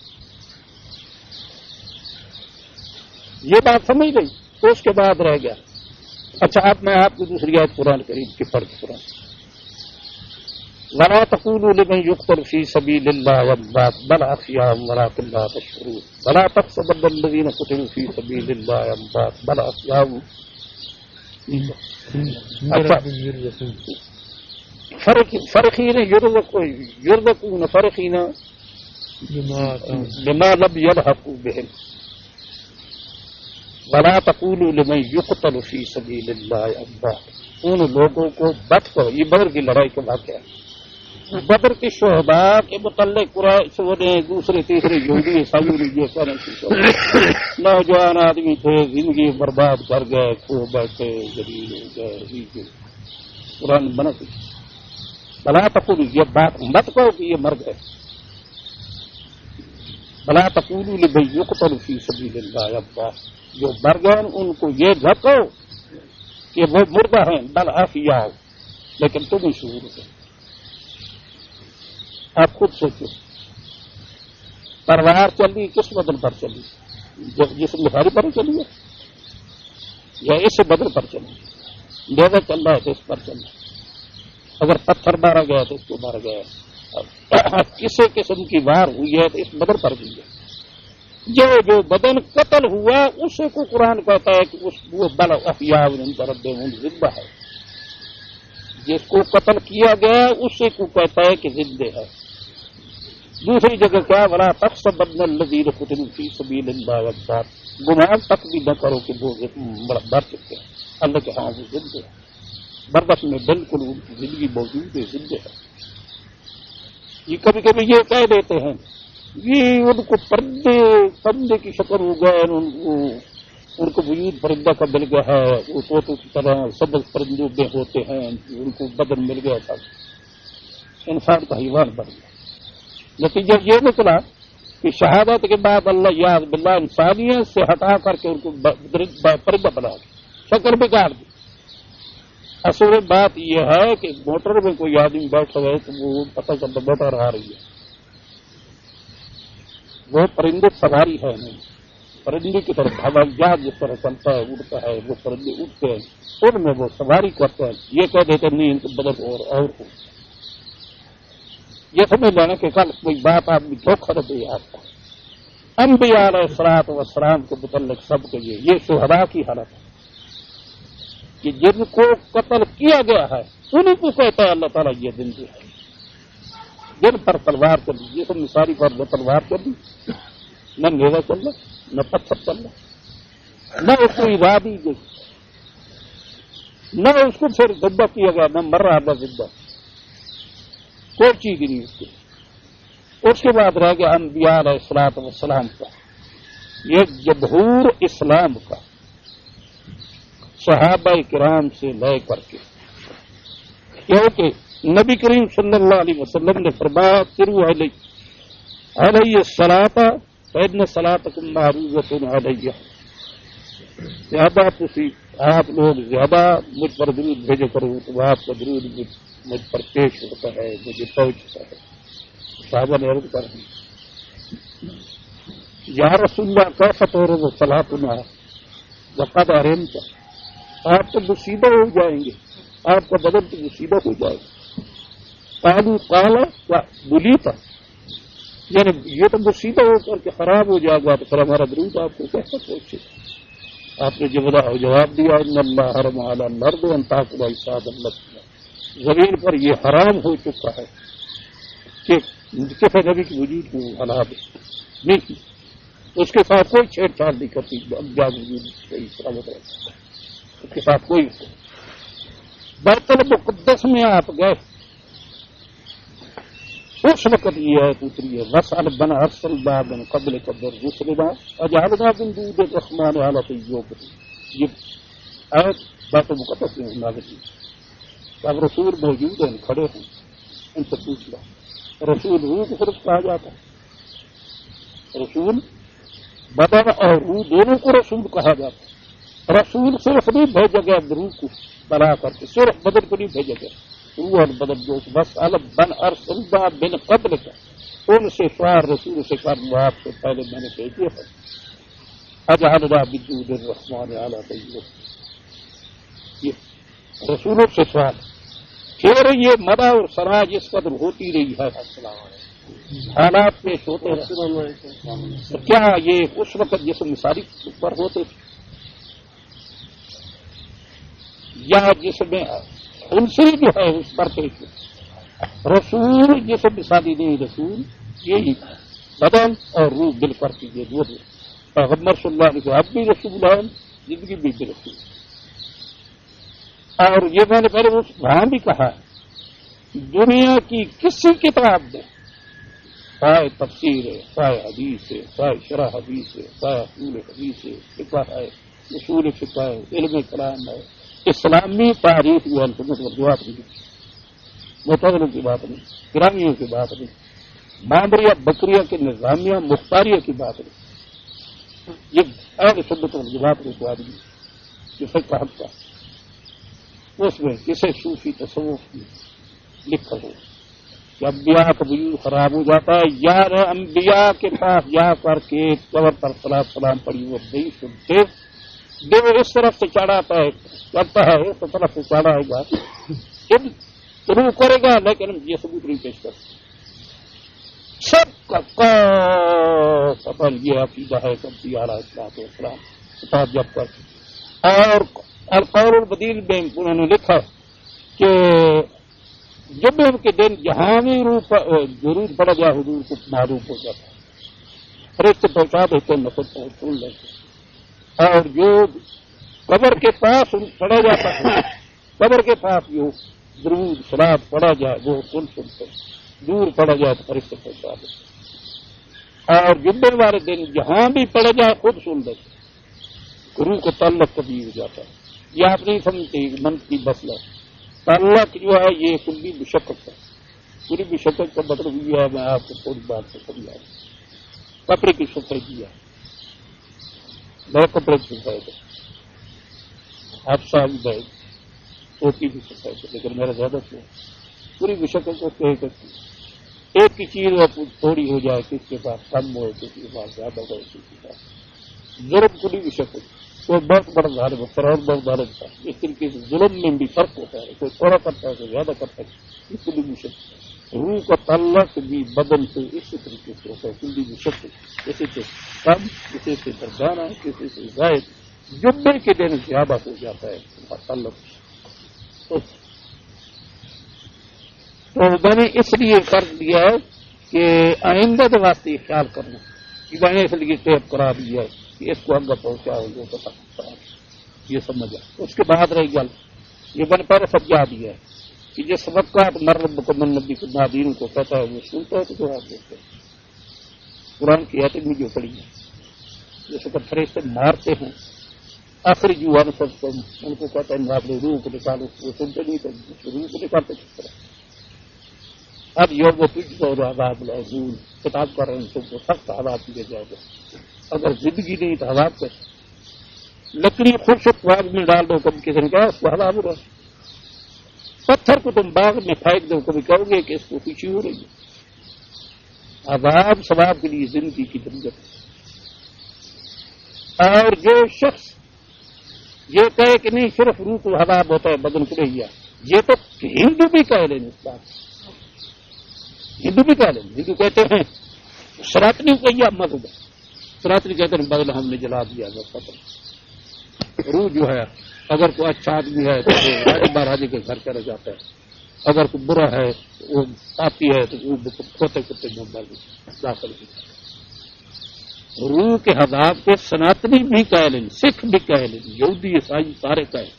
یہ بات سمجھ گئی۔ تو اس کے بعد رہ گیا۔ اچھا، اب میں آپ کو دوسری آیت قرآن کریم کی پڑھ کے قرآن وَلَا تَقُولُوا لِمَن يُقْتَلُ فِي سَبِيلِ اللَّهِ أَمْوَاتٌ بَلْ أَحْيَاءٌ وَلَٰكِن لَّا تَشْعُرُونَ وَلَا تَحْسَبَنَّ الَّذِينَ قُتِلُوا فِي سَبِيلِ اللَّهِ أَمْوَاتٌ بَلْ أَحْيَاءٌ فرحين يرزقون فرحين بما لم يلحقوا بهم ولا تقولوا لمن يقتل في سبيل الله أموات۔ ان لوگوں کو بچ کر، یہ بدر کی لڑائی کا واقعہ ہے، بدر کے شہداء کے متعلق قریش نے دوسرے تیسرے یہودی عیسائی نے یہ کہنا شروع کیا، نوجوان آدمی تھے زندگی برباد کر گئے، کھو بیٹھے، ذلیل ہو گئے، قرآن بنا دی بلا تقولوا، یہ بات مت کہو کہ یہ مر گئے، بلا تقولوا لمن يقتل في سبيل الله أموات، جو مر گئے ان کو یہ نہ کہو کہ وہ مردہ ہیں، بل احیاء، لیکن تم ہی شعور ہو۔ آپ خود سوچو، تلوار چلی کس بدن پر چلی؟ جس بخاری پر چلی ہے یا اس بدن پر چلی؟ لیزر چل رہا ہے تو اس پر چل رہا ہے، اگر پتھر مارا گیا تو اس کو مارا گیا، کسی قسم کی وار ہوئی ہے تو اس بدن پر بھی ہے۔ جو بدن قتل ہوا اسے کو قرآن کہتا ہے کہ وہ بل احیاء عند ربهم زندہ ہے، جس کو قتل کیا گیا اسے کو کہتا ہے کہ زندہ ہے۔ دوسری جگہ کیا ولا تحسبن الذین قتلوا فی سبیل اللہ اموات، گمان تک بھی نہ کرو کہ وہ مر چکے ہیں، اللہ کے ہاں وہ زندہ ہے، برزخ میں بالکل ان کی زندگی موجود ہے، زندہ ہے۔ یہ کبھی کبھی یہ کہہ دیتے ہیں یہ ان کو پرندے کی شکل ہو گئے، ان کو وجود پرندہ کا مل گیا ہے، وہ طوطوں کی طرح سبز پرندوں میں ہوتے ہیں، ان کو بدن مل گیا تھا، انسان کا حیوان بن گیا۔ نتیجہ یہ نکلا کہ شہادت کے بعد اللہ یاد باللہ انسانیت سے ہٹا کر کے ان کو پرندہ بنا دیا، شکل بگاڑ دی۔ اصل بات یہ ہے کہ موٹر میں کوئی آدمی بیٹھا ہے تو وہ پتہ چلتا موٹر آ رہی ہے، وہ پرندے سواری ہے نہیں، پرندے کی طرف ہوائی جہاز جس طرح چلتا ہے اڑتا ہے، وہ پرندے اٹھتے ہیں، ان میں وہ سواری کرتے ہیں، یہ کہہ دیتے نہیں ان کو بدل اور ہو۔ یہ سمجھ لینا کہ کل کوئی بات آدمی دھوکہ نہ دے آپ کو۔ انبیاء علیہ الصلوۃ والسلام کے متعلق سب کے یہ شہداء کی حالت ہے کہ جن کو قتل کیا گیا ہے انہیں کو کہتا ہے اللہ تعالیٰ یہ زندہ ہے، جن پر تلوار چل رہی، یہ سب مثالی پر نہ تلوار چل رہی، نہ میوہ چل رہا، نہ پتھر چل رہا، نہ اس کو ایجاد دی گئی، نہ اس کو پھر زندہ کیا گیا، نہ مر رہا نہ زندہ، کوئی چیز نہیں اس کی۔ اس کے بعد رہ گیا انبیاء علیہ الصلوۃ والسلام کا یہ جمہور اسلام کا، صحابہ کرام سے لے کر کے، کیونکہ نبی کریم صلی اللہ علیہ وسلم نے فرمایا ترو علیہ الصلاۃ فإن صلاتکم معروضۃ علیہ، زیادہ آپ لوگ زیادہ مجھ پر درود بھیجا کرو تو آپ کا درود مجھ پر پیش ہوتا ہے، مجھے پہنچتا ہے۔ صحابہ نے عرض کر دی یا رسول اللہ کیسا تورد صلاتنا وقد علمت، آپ تو مصیبہ ہو جائیں گے، آپ کا بدن تو مصیبہ ہو جائے گا۔ قالوا قال یا بلیتا، یعنی یہ تو مصیبہ ہو کر کے خراب ہو جائے گا تو پھر ہمارا درود آپ کو کیسا پہنچے؟ آپ نے جواب دیا ان اللہ حرم علی الارض ان تاکل عصاد اللہ، زمین پر یہ حرام ہو چکا ہے کہ کسی نبی کی وجود کو حلال نہیں کی، اس کے ساتھ کوئی چھیڑ چھاڑ نہیں کرتی، سلامت رہتا، اس کے ساتھ کوئی۔ بیت المقدس میں آپ گئے اس وقت یہ ہے اتری ہے وسأل بن ارسل اللہ من قبل قدر رسلنا اجعلنا من دون الرحمن حالت یوب، یہ آیت بیت المقدس میں نازل ہوئی۔ اب رسول موجود ہیں، کھڑے ہیں، ان سے پوچھ لو، رسول روح کو صرف کہا جاتا ہے، رسول بدن اور روح دونوں کو رسول کہا جاتا ہے۔ رسول صرف نہیں بھیجا گیا روح کو بنا کر کے، صرف بدن کو نہیں بھیجا گیا، روح اور بدن جو بس الب بن ارسلنا بن قبل کا، ان سے سوار رسول سے کر آپ سے پہلے میں نے بھیجے ہیں، اجعلنا من دون الرحمن آلہۃ، یہ رسولوں سے سوال۔ پھر یہ مدح اور ثنا جس قدر ہوتی رہی ہے، حالات پیش ہوتے ہیں، کیا یہ اس وقت جس مثالی پر ہوتے تھے یا جس میں عنصری جو ہے اس پر پیش ہوتے؟ رسول جس مثالی نہیں، رسول یہی بدن اور روح مل کر کیجیے، وہ پیغمبر صلی اللہ علیہ وسلم اب بھی رسول ہے، زندگی بھی رسول۔ اور یہ میں نے پہلے وہاں بھی کہا دنیا کی کسی کتاب میں چاہے تفسیر ہے، چاہے حدیث ہے، چاہے شرح حدیث ہے، چاہے اصول حدیث ہے، فقہ ہے، اصول فقہ ہے، علم کلام ہے، اسلامی تاریخ جو ہے سنت والجماعت نہیں، معتزلوں کی بات نہیں، گرامیوں کی بات نہیں، مامریہ بکریہ کے نظامیہ مختاریہ کی بات نہیں، یہ اہل سنت والجماعت کی بات نہیں، یہ فقہ حق کا اس میں کسی صوفی تصوف کی لکھا ہو کہ انبیاء کا وجود خراب ہو جاتا ہے، یار انبیاء کے پاس جا کر کے قبر پر سلام پڑی وہ نہیں سنتے، دل اس طرف سے چڑھاتا ہے کرتا ہے، اس طرف سے چڑھائے گا شروع کرے گا، لیکن یہ ثبوت نہیں پیش کرتے۔ سب کا سفل یہ عقیدہ ہے کبھی اعلیٰ اسلام کتاب جب کر اور القول البدیل میں انہوں نے لکھا کہ جمعے کے دن جہاں بھی ضرور پڑا جائے حضور کو معروف ہو جاتا ہے، فرشتے پہنچا دیتے ہیں، نفر سن لیتے، اور جو قبر کے پاس پڑا جاتا ہے، قبر کے پاس جو درود صلوات پڑا جائے وہ سنتے، دور پڑا جائے تو فرشتے پہنچا دیتے، اور جمعے والے دن جہاں بھی پڑا جائے خود سن لیتے، روح کو تعلق کبھی ہو جاتا ہے۔ یہ آپ نہیں سمجھتے من کی مسئلہ، تعلق جو ہے یہ کلی مشقت ہے، پوری مشقت کا مطلب یہ ہے، میں آپ کو تھوڑی بات سے سمجھاؤں۔ کپڑے کی صفائی کیا، نئے کپڑے کی صفائی کر، حادثہ بھی گئے، ٹوپی کی صفائی کر، لیکن میرا زیادہ سے پوری مشقت کو کہے کرتی، ایک کی چیز تھوڑی ہو جائے، کسی کے پاس کم ہو، کسی کے پاس زیادہ ہو، کسی کے پاس ظلم پوری مشقت، کوئی بہت بڑا ظالم ہوتا ہے اور بہت ظالم ہوتا ہے، اس طریقے سے ظلم میں بھی فرق ہوتا ہے، کوئی تھوڑا کرتا ہے کوئی زیادہ کرتا ہے، اس لیے مشقت، روح کا تعلق بھی بدن سے اس طریقے سے ہوتا ہے، کلی مشقت، کسی سے کم، کسی سے درجانہ، کسی سے زائد، جمعے کے دن زیادہ ہو جاتا ہے اس کا تعلق۔ تو میں نے اس لیے فرض دیا ہے کہ آئندہ کے واسطے خیال کرنا کہ میں نے اس لیے ٹیپ کرا دیا ہے کہ اس کو اندر پہنچا ہو جو پتا یہ سمجھا۔ اس کے بعد رہی گل، یہ میں نے پہلے سمجھا دیا ہے کہ جس وقت آپ مرب مکمل نبی کو نادین کو کہتا ہے وہ سنتا ہے تو جواب دیتے ہیں۔ قرآن کی آیت میں جو پڑھی ہے، جس وقت فرشتے مارتے ہیں آخری جو سب ان کو کہتا ہے نابل روح کو نکالو، وہ سنتے نہیں تو روح کو نکالتے کس طرح۔ اب یوم تجھ اور عذاب العظیم کتاب کر رہے ہیں، تم کو سخت عذاب دیے جائے گا، اگر زندگی نہیں تو عذاب کر، لکڑی خشک باغ میں ڈال دو کبھی کسی نے کہا اس کو عذاب ہو رہا ہے، پتھر کو تم باغ میں پھینک دو کبھی کہو گے کہ اس کو خوشی ہو رہی ہے۔ عذاب ثواب کے لیے زندگی کی ضرورت ہے۔ اور جو شخص یہ کہے کہ نہیں صرف روح کو عذاب ہوتا ہے بدن کو نہیں، یہ تو ہندو بھی کہہ لیں اس بات، ہندو بھی کہہ لیں، ہندو کہتے ہیں سناتنی کو یہ مت ہوگا، سناتنی کہتے ہیں بدل ہم نے جلا دیا بس ختم۔ روح جو ہے اگر کوئی اچھا آدمی ہے تو وہ راجے مہاراجے کے گھر چلا جاتا ہے، اگر کوئی برا ہے وہ پاپی ہے تو وہ کھوتے کتے میں داخل ہوتا ہے۔ روح کے عذاب کو سناتنی بھی کہہ لیں، سکھ بھی کہہ لیں، یہودی عیسائی سارے کہہ،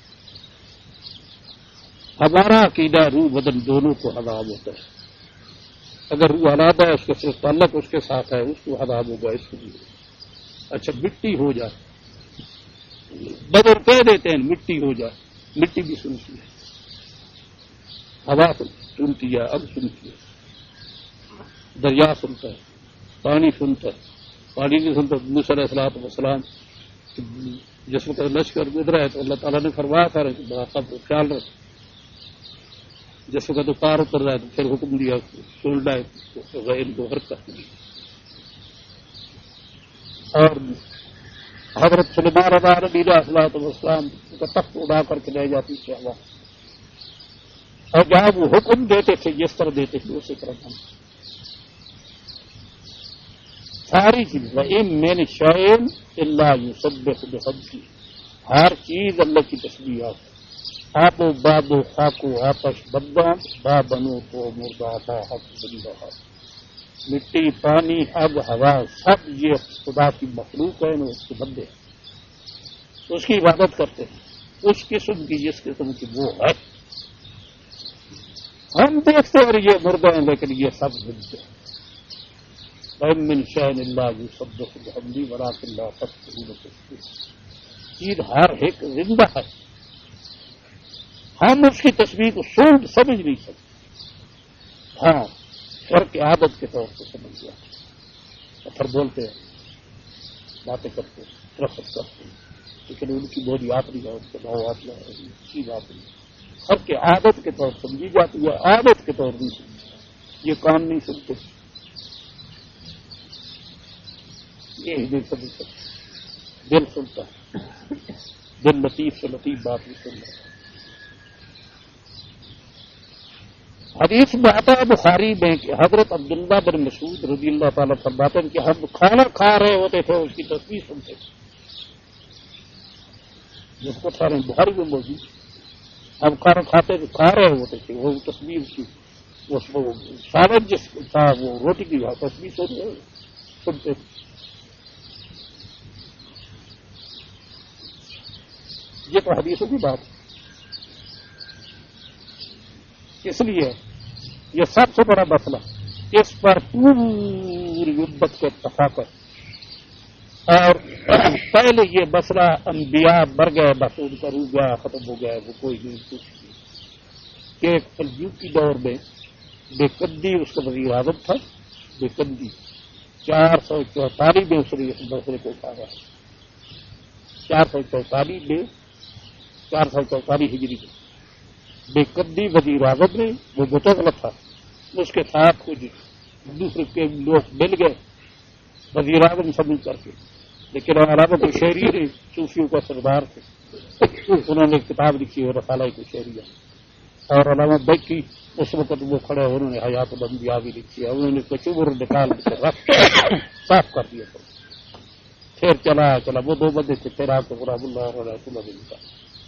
ہمارا عقیدہ روح بدن دونوں کو عذاب ہوتا ہے۔ اگر روح علیحدہ ہے اس کے صرف تعلق اس کے ساتھ ہے اس کو عذاب ہوگا، اس کو بھی۔ اچھا مٹی ہو جائے، بدن کہہ دیتے ہیں مٹی ہو جائے، مٹی بھی سنتی ہے، ہوا سنتی ہے، اب سنتی ہے، دریا سنتا ہے، پانی سنتا ہے، پانی نہیں سنتا۔ موسیٰ علیہ الصلوۃ والسلام جس وقت لشکر گزرا ہے تو اللہ تعالیٰ نے فرمایا تھا سب خیال رکھ، جس وقت پار اتر رہا ہے تو پھر حکم دیا سن رہا ہے غیر کو حرکت دی۔ اور حضرت سلیمان علیہ السلام کا تخت اڑا کر کے لے جاتی تھی ہوا، اور جہاں وہ حکم دیتے تھے جس طرح دیتے تھے اسی طرح ہم ساری چیز من شیء الا یسبح بحمدہ، ہر چیز اللہ کی تسبیحات، آب و باد و خاک و آتش بداں با بنو تو مردہ حق بندہ، مٹی پانی آب ہوا سب یہ خدا کی مخلوق ہے، اس کے بندے اس کی عبادت کرتے ہیں اس قسم کی جس قسم کی وہ ہے۔ ہم دیکھتے ہیں یہ مردہ ہیں لیکن یہ سب زندہ ہیں۔ من شیء الا یسبح بحمدہ ولکن لا تفقهون تسبیحہ، چیز ہر ایک زندہ ہے، ہم اس کی تسبیح کو سمجھ نہیں سکتے۔ ہاں فرق عادت کے طور پر سمجھ گیا، پتھر بولتے ہیں، باتیں کرتے ہیں، رفت کرتے ہیں، لیکن ان کی بولی آخری ہے، ان کا بھاؤ آخری ہے، کی بات نہیں۔ فرق عادت کے طور سمجھی جاتی ہے، عادت کے طور نہیں سمجھی، یہ کان نہیں سنتے، یہ نہیں سمجھ سکتے، دل سنتا ہے، دل لطیف سے لطیف بات نہیں سنتا۔ حدیث میں آتا ہے بخاری میں کہ حضرت عبداللہ بن مسعود رضی اللہ تعالیٰ فرماتے ہیں کہ ہم کھانا کھا رہے ہوتے تھے اس کی تصویر سنتے تھے، جس کو سارے بخاری میں موجود، ہم کھانا کھاتے تو کھا رہے ہوتے تھے، وہ تصویر کی اس کو سالن جس تھا وہ روٹی کی تصویر سنتے تھے۔ یہ تو حدیثوں کی بات ہے۔ اس لیے یہ سب سے بڑا مسئلہ، اس پر پوری امت کے اتفاق ہے۔ اور پہلے یہ مسئلہ انبیاء مر گئے، بس ان کا روح گیا، ختم ہو گیا، وہ کوئی نہیں پوچھتی کہ کلجوگی دور میں بے قدی اس کا وزیر اعظم تھا، بے قدی 444 میں اس نے اس مسئلے کو اٹھایا، 444 میں 444 ہجری میں بے قدی وزیر اعظم نے، وہ متغلط تھا، اس کے ساتھ کچھ دوسرے کے لوگ مل گئے وزیر اعظم سمجھ کر کے، لیکن علامہ کوشیری نے صوفیوں کا سردار تھے، انہوں نے کتاب لکھی ہے رسالہ کوشیریہ، اور علامہ بیکی اس وقت وہ کھڑے، انہوں نے حیات الانبیاء بھی لکھی ہے، انہوں نے کچور نکال صاف کر دیا تھا۔ پھر چلا وہ دو بندے تھے، پھر آپ کو غلام اللہ اور رحمۃ اللہ کا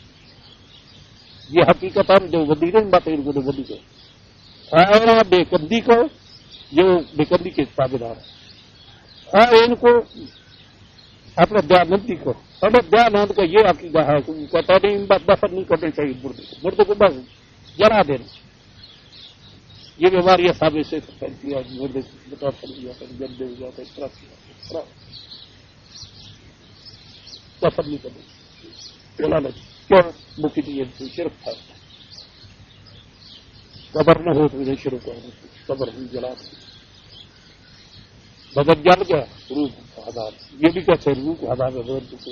یہ حقیقت ہے جو ودی نہیں بات ان کو ودی کو اور بے قدی کو جو بے قدی کے تابع دار ہے، ان کو اپنے دیانندی کو، اپنے دیانند کا یہ عقیدہ ہے کہ کہتا نہیں ان بات دفن نہیں کرنی چاہیے مردے کو بس جلا دینا، یہ بیماریاں سامنے سے پھیلتی ہے، مردے بطور پھیل جاتا ہے، گندے ہو جاتے ہیں، دفن نہیں کرنا جلا لیں کیوں مفید یہ شرک تھا، قبر نہ ہو تو انہیں شروع کرنا، قبر بھی جلا دیں، بدن جل گیا روح کو آزاد، یہ بھی کہتے ہیں روح کو آزاد ہے بدن کو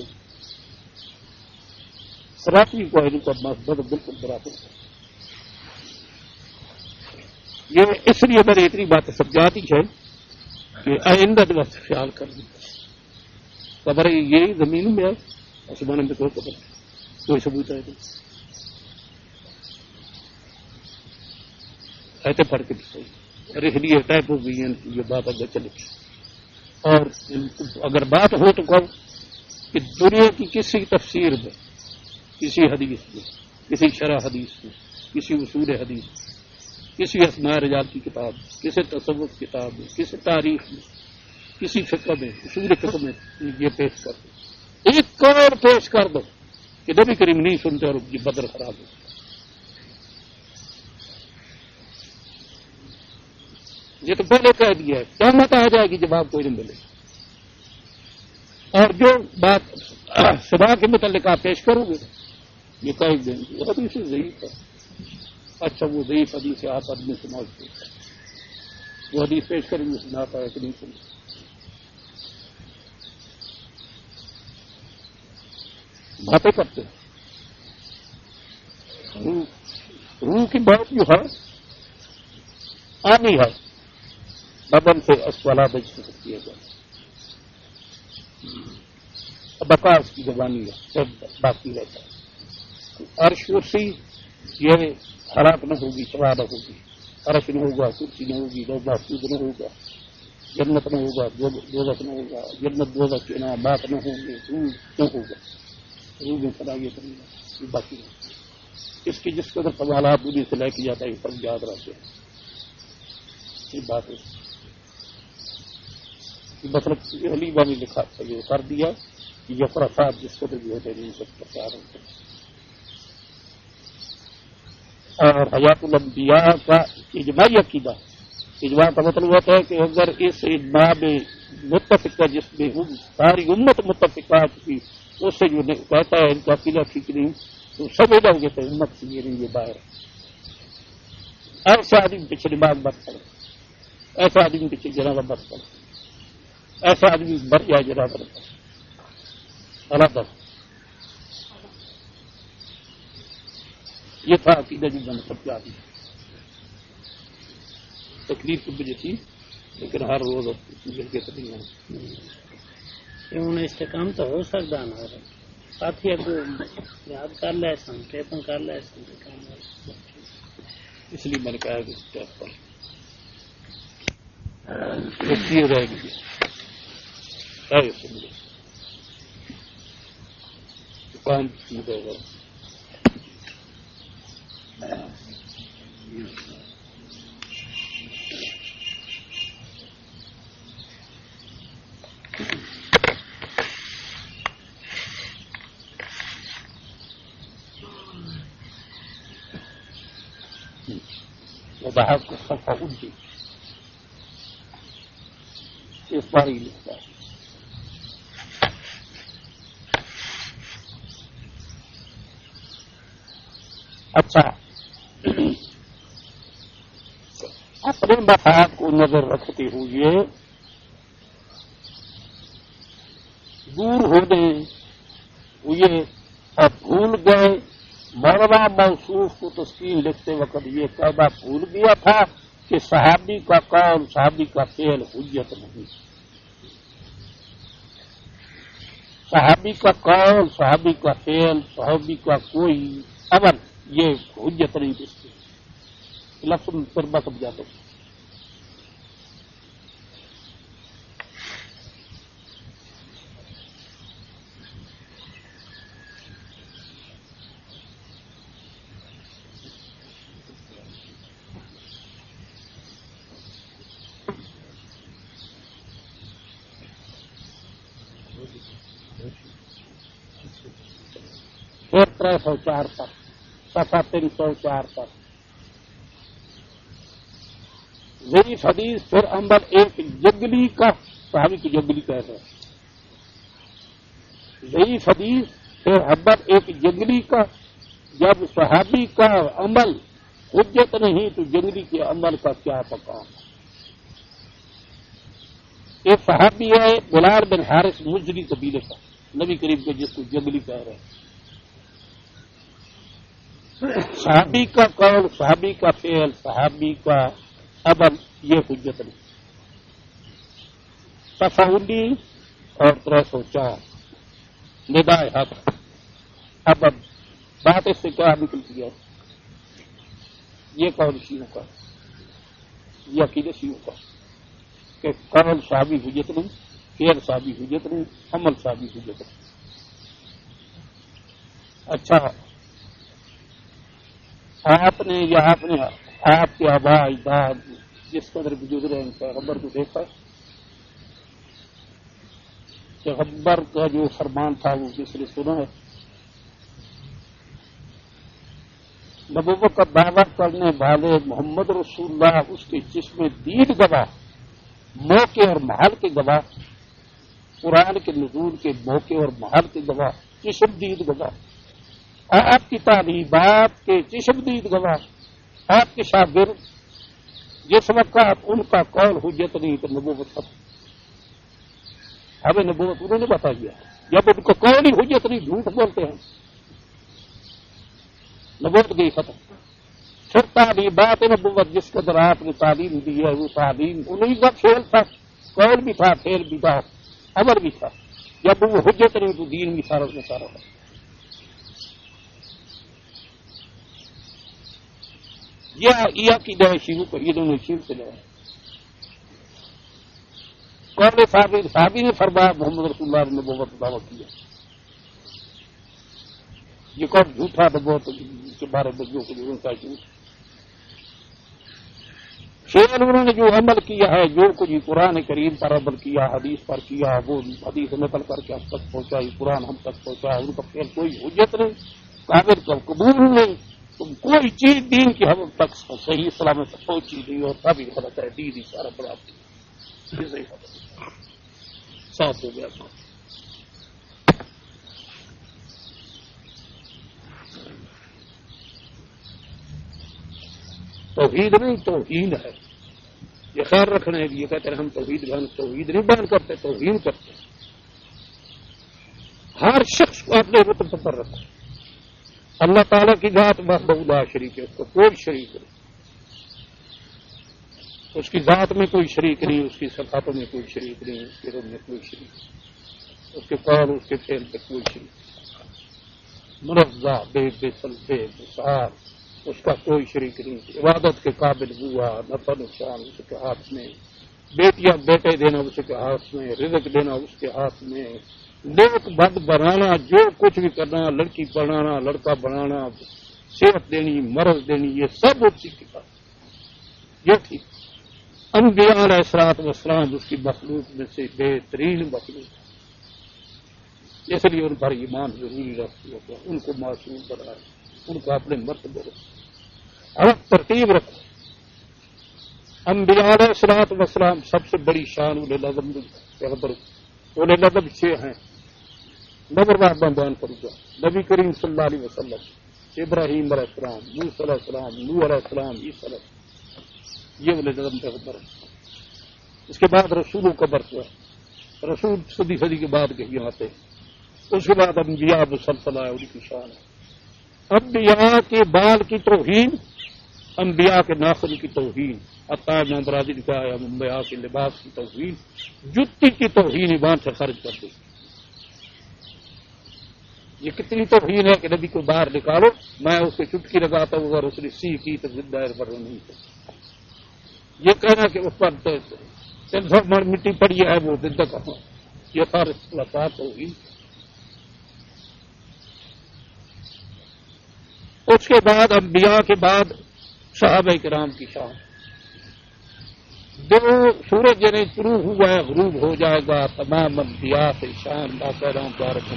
سراتی کو ان کا بدن بالکل برابر ہے۔ یہ اس لیے میں نے اتنی باتیں سمجھا دی ہے کہ آئندہ وقت خیال کر لیں، قبر یہی زمین میں ہے، آسمان میں کوئی قبر کوئی ثبوت ہے نہیں، ایسے پڑھ کے بھی صحیح، اور اس لیے طے ہو گئی ہے یہ بات اگر چلے گی، اور اگر بات ہو تو کہو کہ دنیا کی کسی تفسیر میں، کسی حدیث میں، کسی شرح حدیث میں، کسی اصول حدیث میں، کسی اسماء رجال کی کتاب میں، کسی تصوف کتاب میں، کسی تاریخ میں، کسی فقہ میں، اصول فقہ میں یہ پیش کر دو، ایک کروڑ پیش کر دو کہ نبی کریم نہیں سنتے اور یہ بدر خراب ہو، یہ تو پہلے کہہ دیا ہے، قیامت آ جائے گی جواب کوئی نہیں ملے، اور جو بات صبح کے متعلق آپ پیش کرو گے یہ کہہ دیں گے حدیث ضعیف ہے، اچھا وہ ضعیف حدیث سے آپ آدمی سے موجود ہے، وہ حدیث پیش کریں گے سناتا ہے کہ نہیں سنتا، باتیں کرتے ہیں، روح کی بات جو ہے آنی ہے، بدن سے اسوالا بچ سکتی ہے، بکاس کی زبانی ہے، سب باقی رہتا ہے، عرش کرسی یہ خراب نہ ہوگی، سوا نہ ہوگی، عرش نہ ہوگا، کرسی نہ ہوگی، لوگ محفوظ نہ ہوگا، جنت نہ ہوگا، دوزخ نہ ہوگا، جنت دوزخ کے انعامات نہ ہوں گے، روح نہ ہوگا، روح میں صلاحیت نہیں ہے، یہ باقی ہے، اس کی جس قدر سوالات دنیا سے لے کے جاتا ہے یہ سب یاد رہتے ہیں، یہ بات ہے، مطلب علیبہ نے لکھا تھا یہ کر دیا کہ یہ خرافات جس قدر بھی ہوتے ہیں سب پرچار ہوتے ہیں، اور حیات الانبیاء کا اجماعی عقیدہ، اجماع کا مطلب ہوتا ہے کہ اگر اس اجماع میں متفقہ جس میں ساری امت متفقہ کی اس سے جو کہتا ہے ان کا عقیدہ ٹھیک نہیں تو سمجھ جاؤ گے تو امت سے یہ باہر، ایسا آدمی پیچھے نماز مت پڑے، ایسا آدمی پیچھے جنازہ مت پڑے، ایسا آدمی مر جائے جنازہ مت پڑے، اللہ یہ تھا عقیدہ جو میں نے سمجھا دی، تکلیف تو مجھے تھی لیکن ہر روز مل کے نہیں ہے استحکام تو ہو سکتا نا، ساتھی اگو یاد کر لے سن، ٹیپن کر لے سن، اس لیے میں نے کہا کہ ٹیپ پر رہے گی کام بحق صفحہ 19 اس بار ہی لکھتا ہے. اچھا، اپنے مفاد کو نظر رکھتے ہوئے دور ہونے ہوئے اور بھول گئے. مولانا موصوف کو تسکین لکھتے وقت یہ قاعدہ بھول گیا تھا کہ صحابی کا قول صحابی کا فعل حجت نہیں. صحابی کا قول صحابی کا فعل صحابی کا کوئی عمل یہ حجت نہیں دستی. لفظ تربا سمجھا دو. پھر 304 پر صفحہ 304 پر ضعیف حدیث پھر عمل ایک جنگلی کا صحابی کی جنگلی کہہ رہے ہیں. ضعیف حدیث پھر عمل ایک جنگلی کا. جب صحابی کا عمل حجت نہیں تو جنگلی کے عمل کا کیا مقام. ایک صحابی ہے بلال بن حارث مجری قبیلے کا نبی کریم کے جس کو جنگلی کہہ رہے ہیں. صحابی کا قول صحابی کا فعل صحابی کا عمل یہ حجت نہیں. صفحہ 19 اور 304 ندائے حق. اب بات اس سے کیا نکلتی ہے؟ یہ قول شیعوں کا یہ عقیدہ شیعوں کا کہ قول صحابی حجت نہیں، فعل صحابی حجت نہیں، عمل صحابی حجت نہیں. اچھا، آپ نے یا آپ کے آبا اجداد جس قدر بزرگ ہیں پیغمبر کو دیکھا. پیغمبر کا جو فرمان تھا وہ کس نے سنا ہے؟ نبوت کا دعویٰ کرنے والے محمد رسول اللہ اس کے جسم دید گواہ، موقع اور محل کے گواہ، قرآن کے نزول کے موقع اور محل کے گواہ، جسم دید گواہ، آپ کی تعلیمات کے جسم دید گواہ، آپ کے شاگرد جس وقت ان کا قول حجت نہیں تو نبوت ختم. ہمیں نبوت انہوں نے بتا دیا. جب ان کو قول ہی حجت نہیں جھوٹ بولتے ہیں نبوت گئی ختم. پھر تعلیمات نبوت جس قدر آپ نے تعلیم دی ہے وہ تعلیم انہیں کا فعل تھا، قول بھی تھا، فعل بھی تھا، عمل بھی تھا. جب وہ حجت نہیں تو دین بھی سارا میں سارا تھا. یہ عقیدہ شیعوں کو یہ دونوں شیعوں سے لیا. قول صحابی نے فرمایا محمد رسول اللہ نے نبوت دعویٰ کیا. یہ کون جھوٹا نبوت کے بارے میں جو کچھ ان کا جھوٹ. فعل انہوں نے جو عمل کیا ہے جو کچھ قرآن کریم پر عمل کیا، حدیث پر کیا، وہ حدیث نقل کر کے ہم تک پہنچائی، قرآن ہم تک پہنچایا. ان کا فعل کوئی حجت نہیں، قابل کا قبول نہیں. تم کوئی چیز دین کی ہم تک صحیح سلامت پہنچی نہیں اور تبھی غلط ہے. دین ہی سارا برابر صاف ہو گیا. توحید نہیں توہین ہے. یہ خیال رکھنا ہے. یہ کہتے ہیں ہم توحید نہیں بیان کرتے، توہین کرتے. ہر شخص کو اپنے رتبے پر رکھو. اللہ تعالیٰ کی ذات وحدہ لا شریک ہے، اس کو کوئی شریک نہیں. اس کی ذات میں کوئی شریک نہیں، اس کی صفاتوں میں کوئی شریک نہیں، اس کے روح میں کوئی شریک نہیں، اس کے قول اس کے فعل پہ کوئی شریک نہیں. منزہ بے مثل بے مثال اس کا کوئی شریک نہیں. عبادت کے قابل ہوا نفع نقصان اس کے ہاتھ میں، بیٹیاں بیٹے دینا اس کے ہاتھ میں، رزق دینا اس کے ہاتھ میں، نیک بد بنانا، جو کچھ بھی کرنا، لڑکی بنانا، لڑکا بنانا، صحت دینی، مرض دینی، یہ سب اسی کے پاس. یہ ٹھیک. انبیاء علیہ الصلوۃ والسلام اس کی مخلوق میں سے بہترین مخلوق، اس لیے ان پر ایمان ضروری رکھتے ہوتے ہیں. ان کو معصوم بنائے، ان کو اپنے مرتبے رکھو، اور ترتیب رکھو. انبیاء علیہ الصلوۃ والسلام سب سے بڑی شان اولے العزم پیغمبر اولے العزم 6 ہیں. نمبر بیان کروں گا. نبی کریم صلی اللہ علیہ وسلم، ابراہیم علیہ السلام، موسیٰ علیہ السلام، نوح علیہ السلام، عیسیٰ علیہ السلام، یہ اولے العزم پیغمبر ہیں. اس کے بعد رسولوں کا برس ہوا. رسول صدی کے بعد کہیں آتے ہیں. اس کے بعد انبیاء مسلسل آئے، ان کی شان ہے. انبیاء کے بال کی توہین، انبیاء کے ناخن کی توہین، عطا امام راضی نے کہا ہے انبیاء کے لباس کی توہین، جتی کی توہین ایمان سے خارج کر دی. یہ کتنی توہین ہے کہ نبی کو باہر نکالو، میں اس کو چٹکی لگاتا ہوں، اگر اس نے سی کی تو زندہ پر نہیں تھا. یہ کہنا کہ اس پر 300 من مٹی پڑی ہے وہ زندہ کہاں، یہ سارے خلافات ہوگی. اس کے بعد انبیاء کے بعد صحابہ کرام کی شان. جو سورج یعنی شروع ہوا ہے غروب ہو جائے گا، تمام انبیاء سے شان باقاعدہ بارک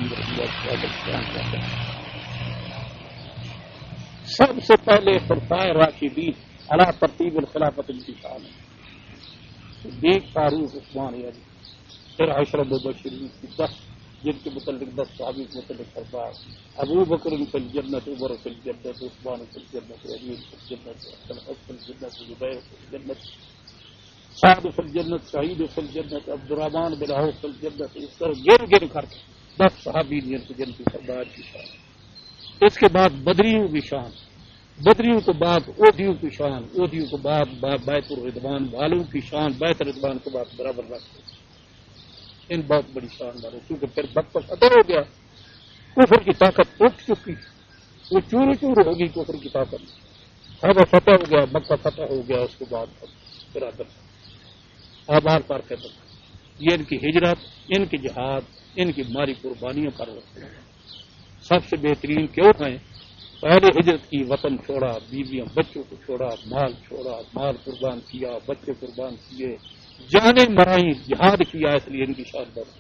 سب سے پہلے خلفائے راشدین علی ترتیب الخلافت کی شان ہے. صدیق، فاروق، عثمان، علی، پھر عشرہ مبشرین کی 10 جن کے متعلق 10 صحابی کے متعلق فرمایا. ابو بکر فی الجنت، عمر فی الجنت، عثمان فی الجنت، علی فی الجنت، طلحہ فی الجنت، زبیر فی الجنت، سعد فی الجنت، سعید فی الجنت، عبد الرحمن بن عوف فی الجنت. اس طرح گر کر کے 10 صحابی جن کی جنت کی فرمایا کی شان. اس کے بعد بدریوں کی شان، بدریوں کے بعد اوٹیوں کی شان، اوٹیوں کے بعد بیت الرضوان والوں کی شان، بیت الرضوان کے بعد برابر رکھتے. ان بہت بڑی شان والے، کیونکہ پھر وقت پر ختم ہو گیا، کفر کی طاقت اٹھ چکی، وہ چور چور ہوگی کفر کی طاقت. اب فتح ہو گیا، مکہ فتح ہو گیا، اس کے بعد برابر آباد پر ختم. یہ ان کی ہجرت، ان کی جہاد، ان کی ماری قربانیوں پر رکھتے ہیں. سب سے بہترین کیوں ہیں؟ پہلے ہجرت کی، وطن چھوڑا، بیویاں بچوں کو چھوڑا، مال قربان کیا، بچے قربان کیے، جانیں مرائیں، جہاد کیا، اس لیے ان کی شان بڑھ.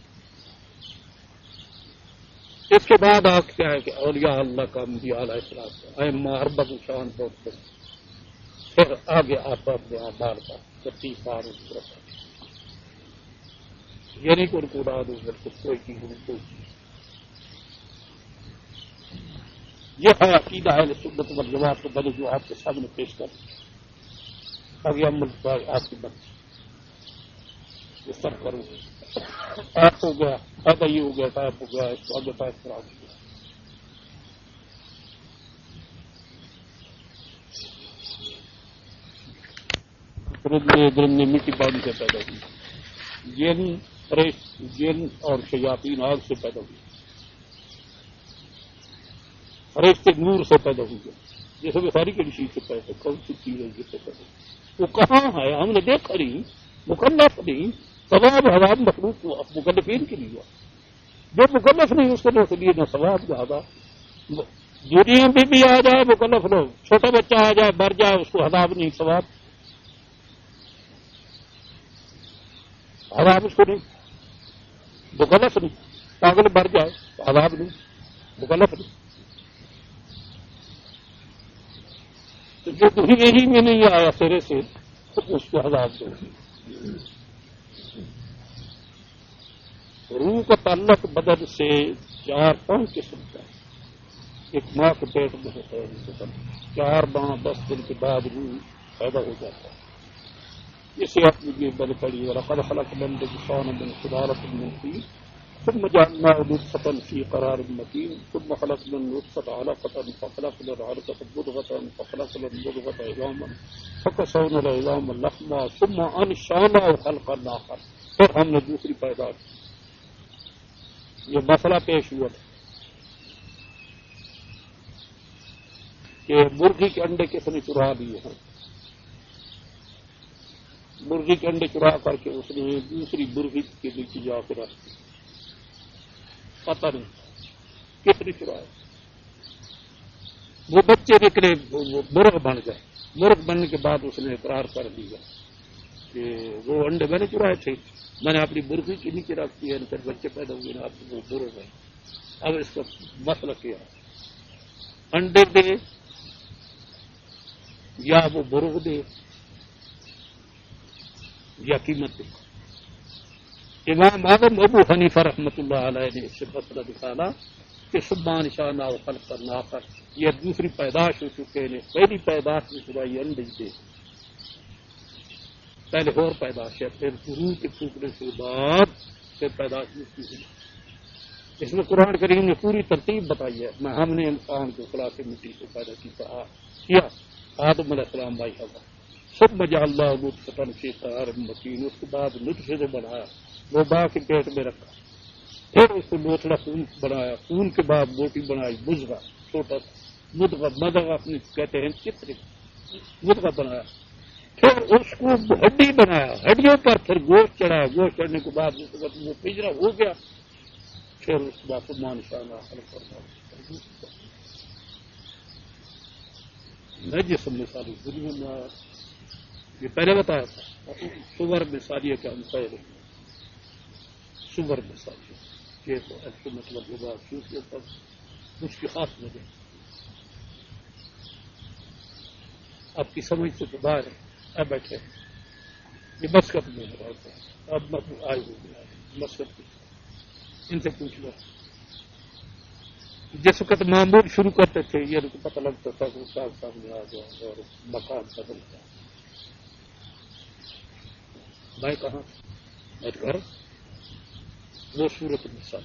اس کے بعد آپ کیا ہے کہ اولیاء اللہ کا انبیاء علیہ السلام کا ائمہ اربعہ کی شان بہت بڑی. پھر آگے آپ اپنے آبار کا 30 بار اس طرح یعنی کہ ان کو اڑا دو، کوئی چیز نہیں، کوئی چیز. یہ ہے عقیدہ ہے سنت والجماعت کو بنے جو آپ کے سامنے پیش کر آگے عمل پر آپ کی بات یہ سب کروں. آپ ہو گیا، ایسا یہ ہو گیا، ٹائپ ہو گیا، اس کو آگے ٹائپ کرا دیا. درم نے مٹی پانی سے پیدا ہوئی، جن اور شیاطین آگ سے پیدا ہوئی، فرشتے نور سے پیدا ہوئی. یہ سب ساری کی چیز سے پیدا، کون سی چیز ہے جس سے پیدا ہوئی؟ وہ کہاں ہے؟ ہم نے دیکھا نہیں، مکلف نہیں. ثواب حرام مخلوق کو مکلفین کے لیے، جو مکلف نہیں اس کے لیے نہ ثواب زیادہ. دنیا میں بھی آ جائے مکلف لوگ، چھوٹا بچہ آ جائے مر جائے اس کو عذاب نہیں، ثواب عذاب اس کو نہیں. مکلف نہیں، پاگل مر جائے عذاب نہیں، مکلف نہیں. تو جو دنیا ہی میں نہیں آیا سرے سے تو اس کو عذاب دو. روح کا تعلق بدن سے 4-5 قسم کا ہے. ایک ماں کے پیٹ میں ہوتا ہے، 4 ماہ 10 دن کے بعد روح پیدا ہو جاتا ہے. اسے آپ مجھے بل پڑی ولقد خلقنا الانسان من سلالة من طين ثم جعلناه نطفة في قرار مكين ثم خلقنا النطفة علقة فخلقنا العلقة مضغة فخلقنا المضغة عظاما فكسونا العظام لحما ثم انشأناه خلقا آخر. پھر ہم نے دوسری پیدا کی. یہ مسئلہ پیش ہوا کہ مرغی کے انڈے کس نے چرا لیے ہیں. مرغی کے انڈے چرا کر کے اس نے دوسری مرغی کے نیچے جا کے رکھ دی. پتہ نہیں کس نے چرایا. وہ بچے نکلے، مرغ بن گئے. مرغ بننے کے بعد اس نے اقرار کر دیا کہ وہ انڈے میں نے چرائے تھے، میں نے اپنی مرغی کے نیچے رکھ دیا، پھر بچے پیدا ہوئے نا، آپ وہ مرغ ہے. اب اس کا مسئلہ کیا ہے؟ انڈے دے یا وہ مرغ دے یا قیمت دیکھو. امام اعظم ابو حنیفہ رحمۃ اللہ علیہ نے اس سے مسئلہ نکالا کہ سبحان شانا و خلق کرنا کر یہ دوسری پیدائش ہو چکے ہیں. پہلی پیدائش میں خدا یہ انڈج دے پہلے اور پیدائش ہے, پھر روح کے پھونکنے کے بعد پھر پیدائش ملتی ہے. اس میں قرآن کریم نے پوری ترتیب بتائی ہے. ہم نے انسان کو خلا سے مٹی سے پیدا کیا آدم علیہ السلام بھائی ہوا سب مجا اللہ نطفۃ فی قرار مکین, اس کے بعد نطفے سے بنایا, وہ با کے پیٹ میں رکھا, پھر اس کو لوتڑا خون بنایا, خون کے بعد بوٹی بنائی, مضغہ چھوٹا مدغہ, مدغہ اپنے کہتے ہیں چتر, مدغہ بنایا, پھر اس کو ہڈی بنایا, ہڈیوں پر پھر گوشت چڑھایا, گوشت چڑھنے کے بعد اس وقت وہ پجرا ہو گیا, پھر اس کے بعد سبحان شانا خلق کرنا. میں جسم میں ساری دنیا میں یہ پہلے بتایا تھا صور مثالیہ کا مسائل صور مثالیہ یہ تو ایسے مطلب ہوگا کیونکہ اس کی خاص وجہ آپ کی سمجھ سے تو باہر ہے. اب بیٹھے یہ مسکت میں رہتے ہیں, اب آئے ہوئے مسکت کی ان سے پوچھ لو. جس وقت معمول شروع کرتے تھے یہ ان کو پتہ لگتا تھا کہ استاد سامنے آ گیا اور مکان بدلتا. میں کہاں میں گھر وہ صورت مثال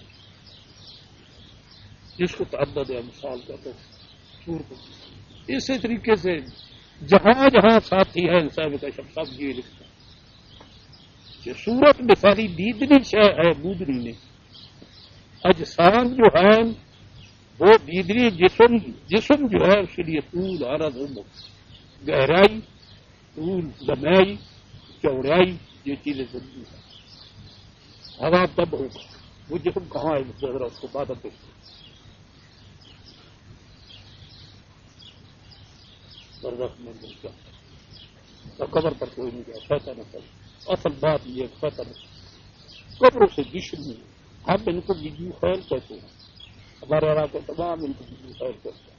جس کو تعدد مثال کہتے ہیں صورت. اسی طریقے سے جہاں جہاں ساتھی ہے انسان کا سب یہ لکھتا ہے کہ صورت مثالی دیدنی شے ہے بودنی میں. اجسام جو ہے وہ دیدنی جسم جو ہے اس کے لیے طول عرض گہرائی طول لمبائی چوڑائی یہ چیزیں ضروری ہیں. ہوا تب ہوگا وہ جسم کہاں ہے ذرا اس کو بعد اب دیکھتے برداشت میں مل گیا قبر پر کوئی نہیں گیا فیصلہ نہ کرے. اصل بات یہ فیصلہ نہ قبروں سے جسم ہم ان کو بجو خیر کہتے ہیں. ہمارے علاقے تمام ان کو بجو خیر کہتے ہیں.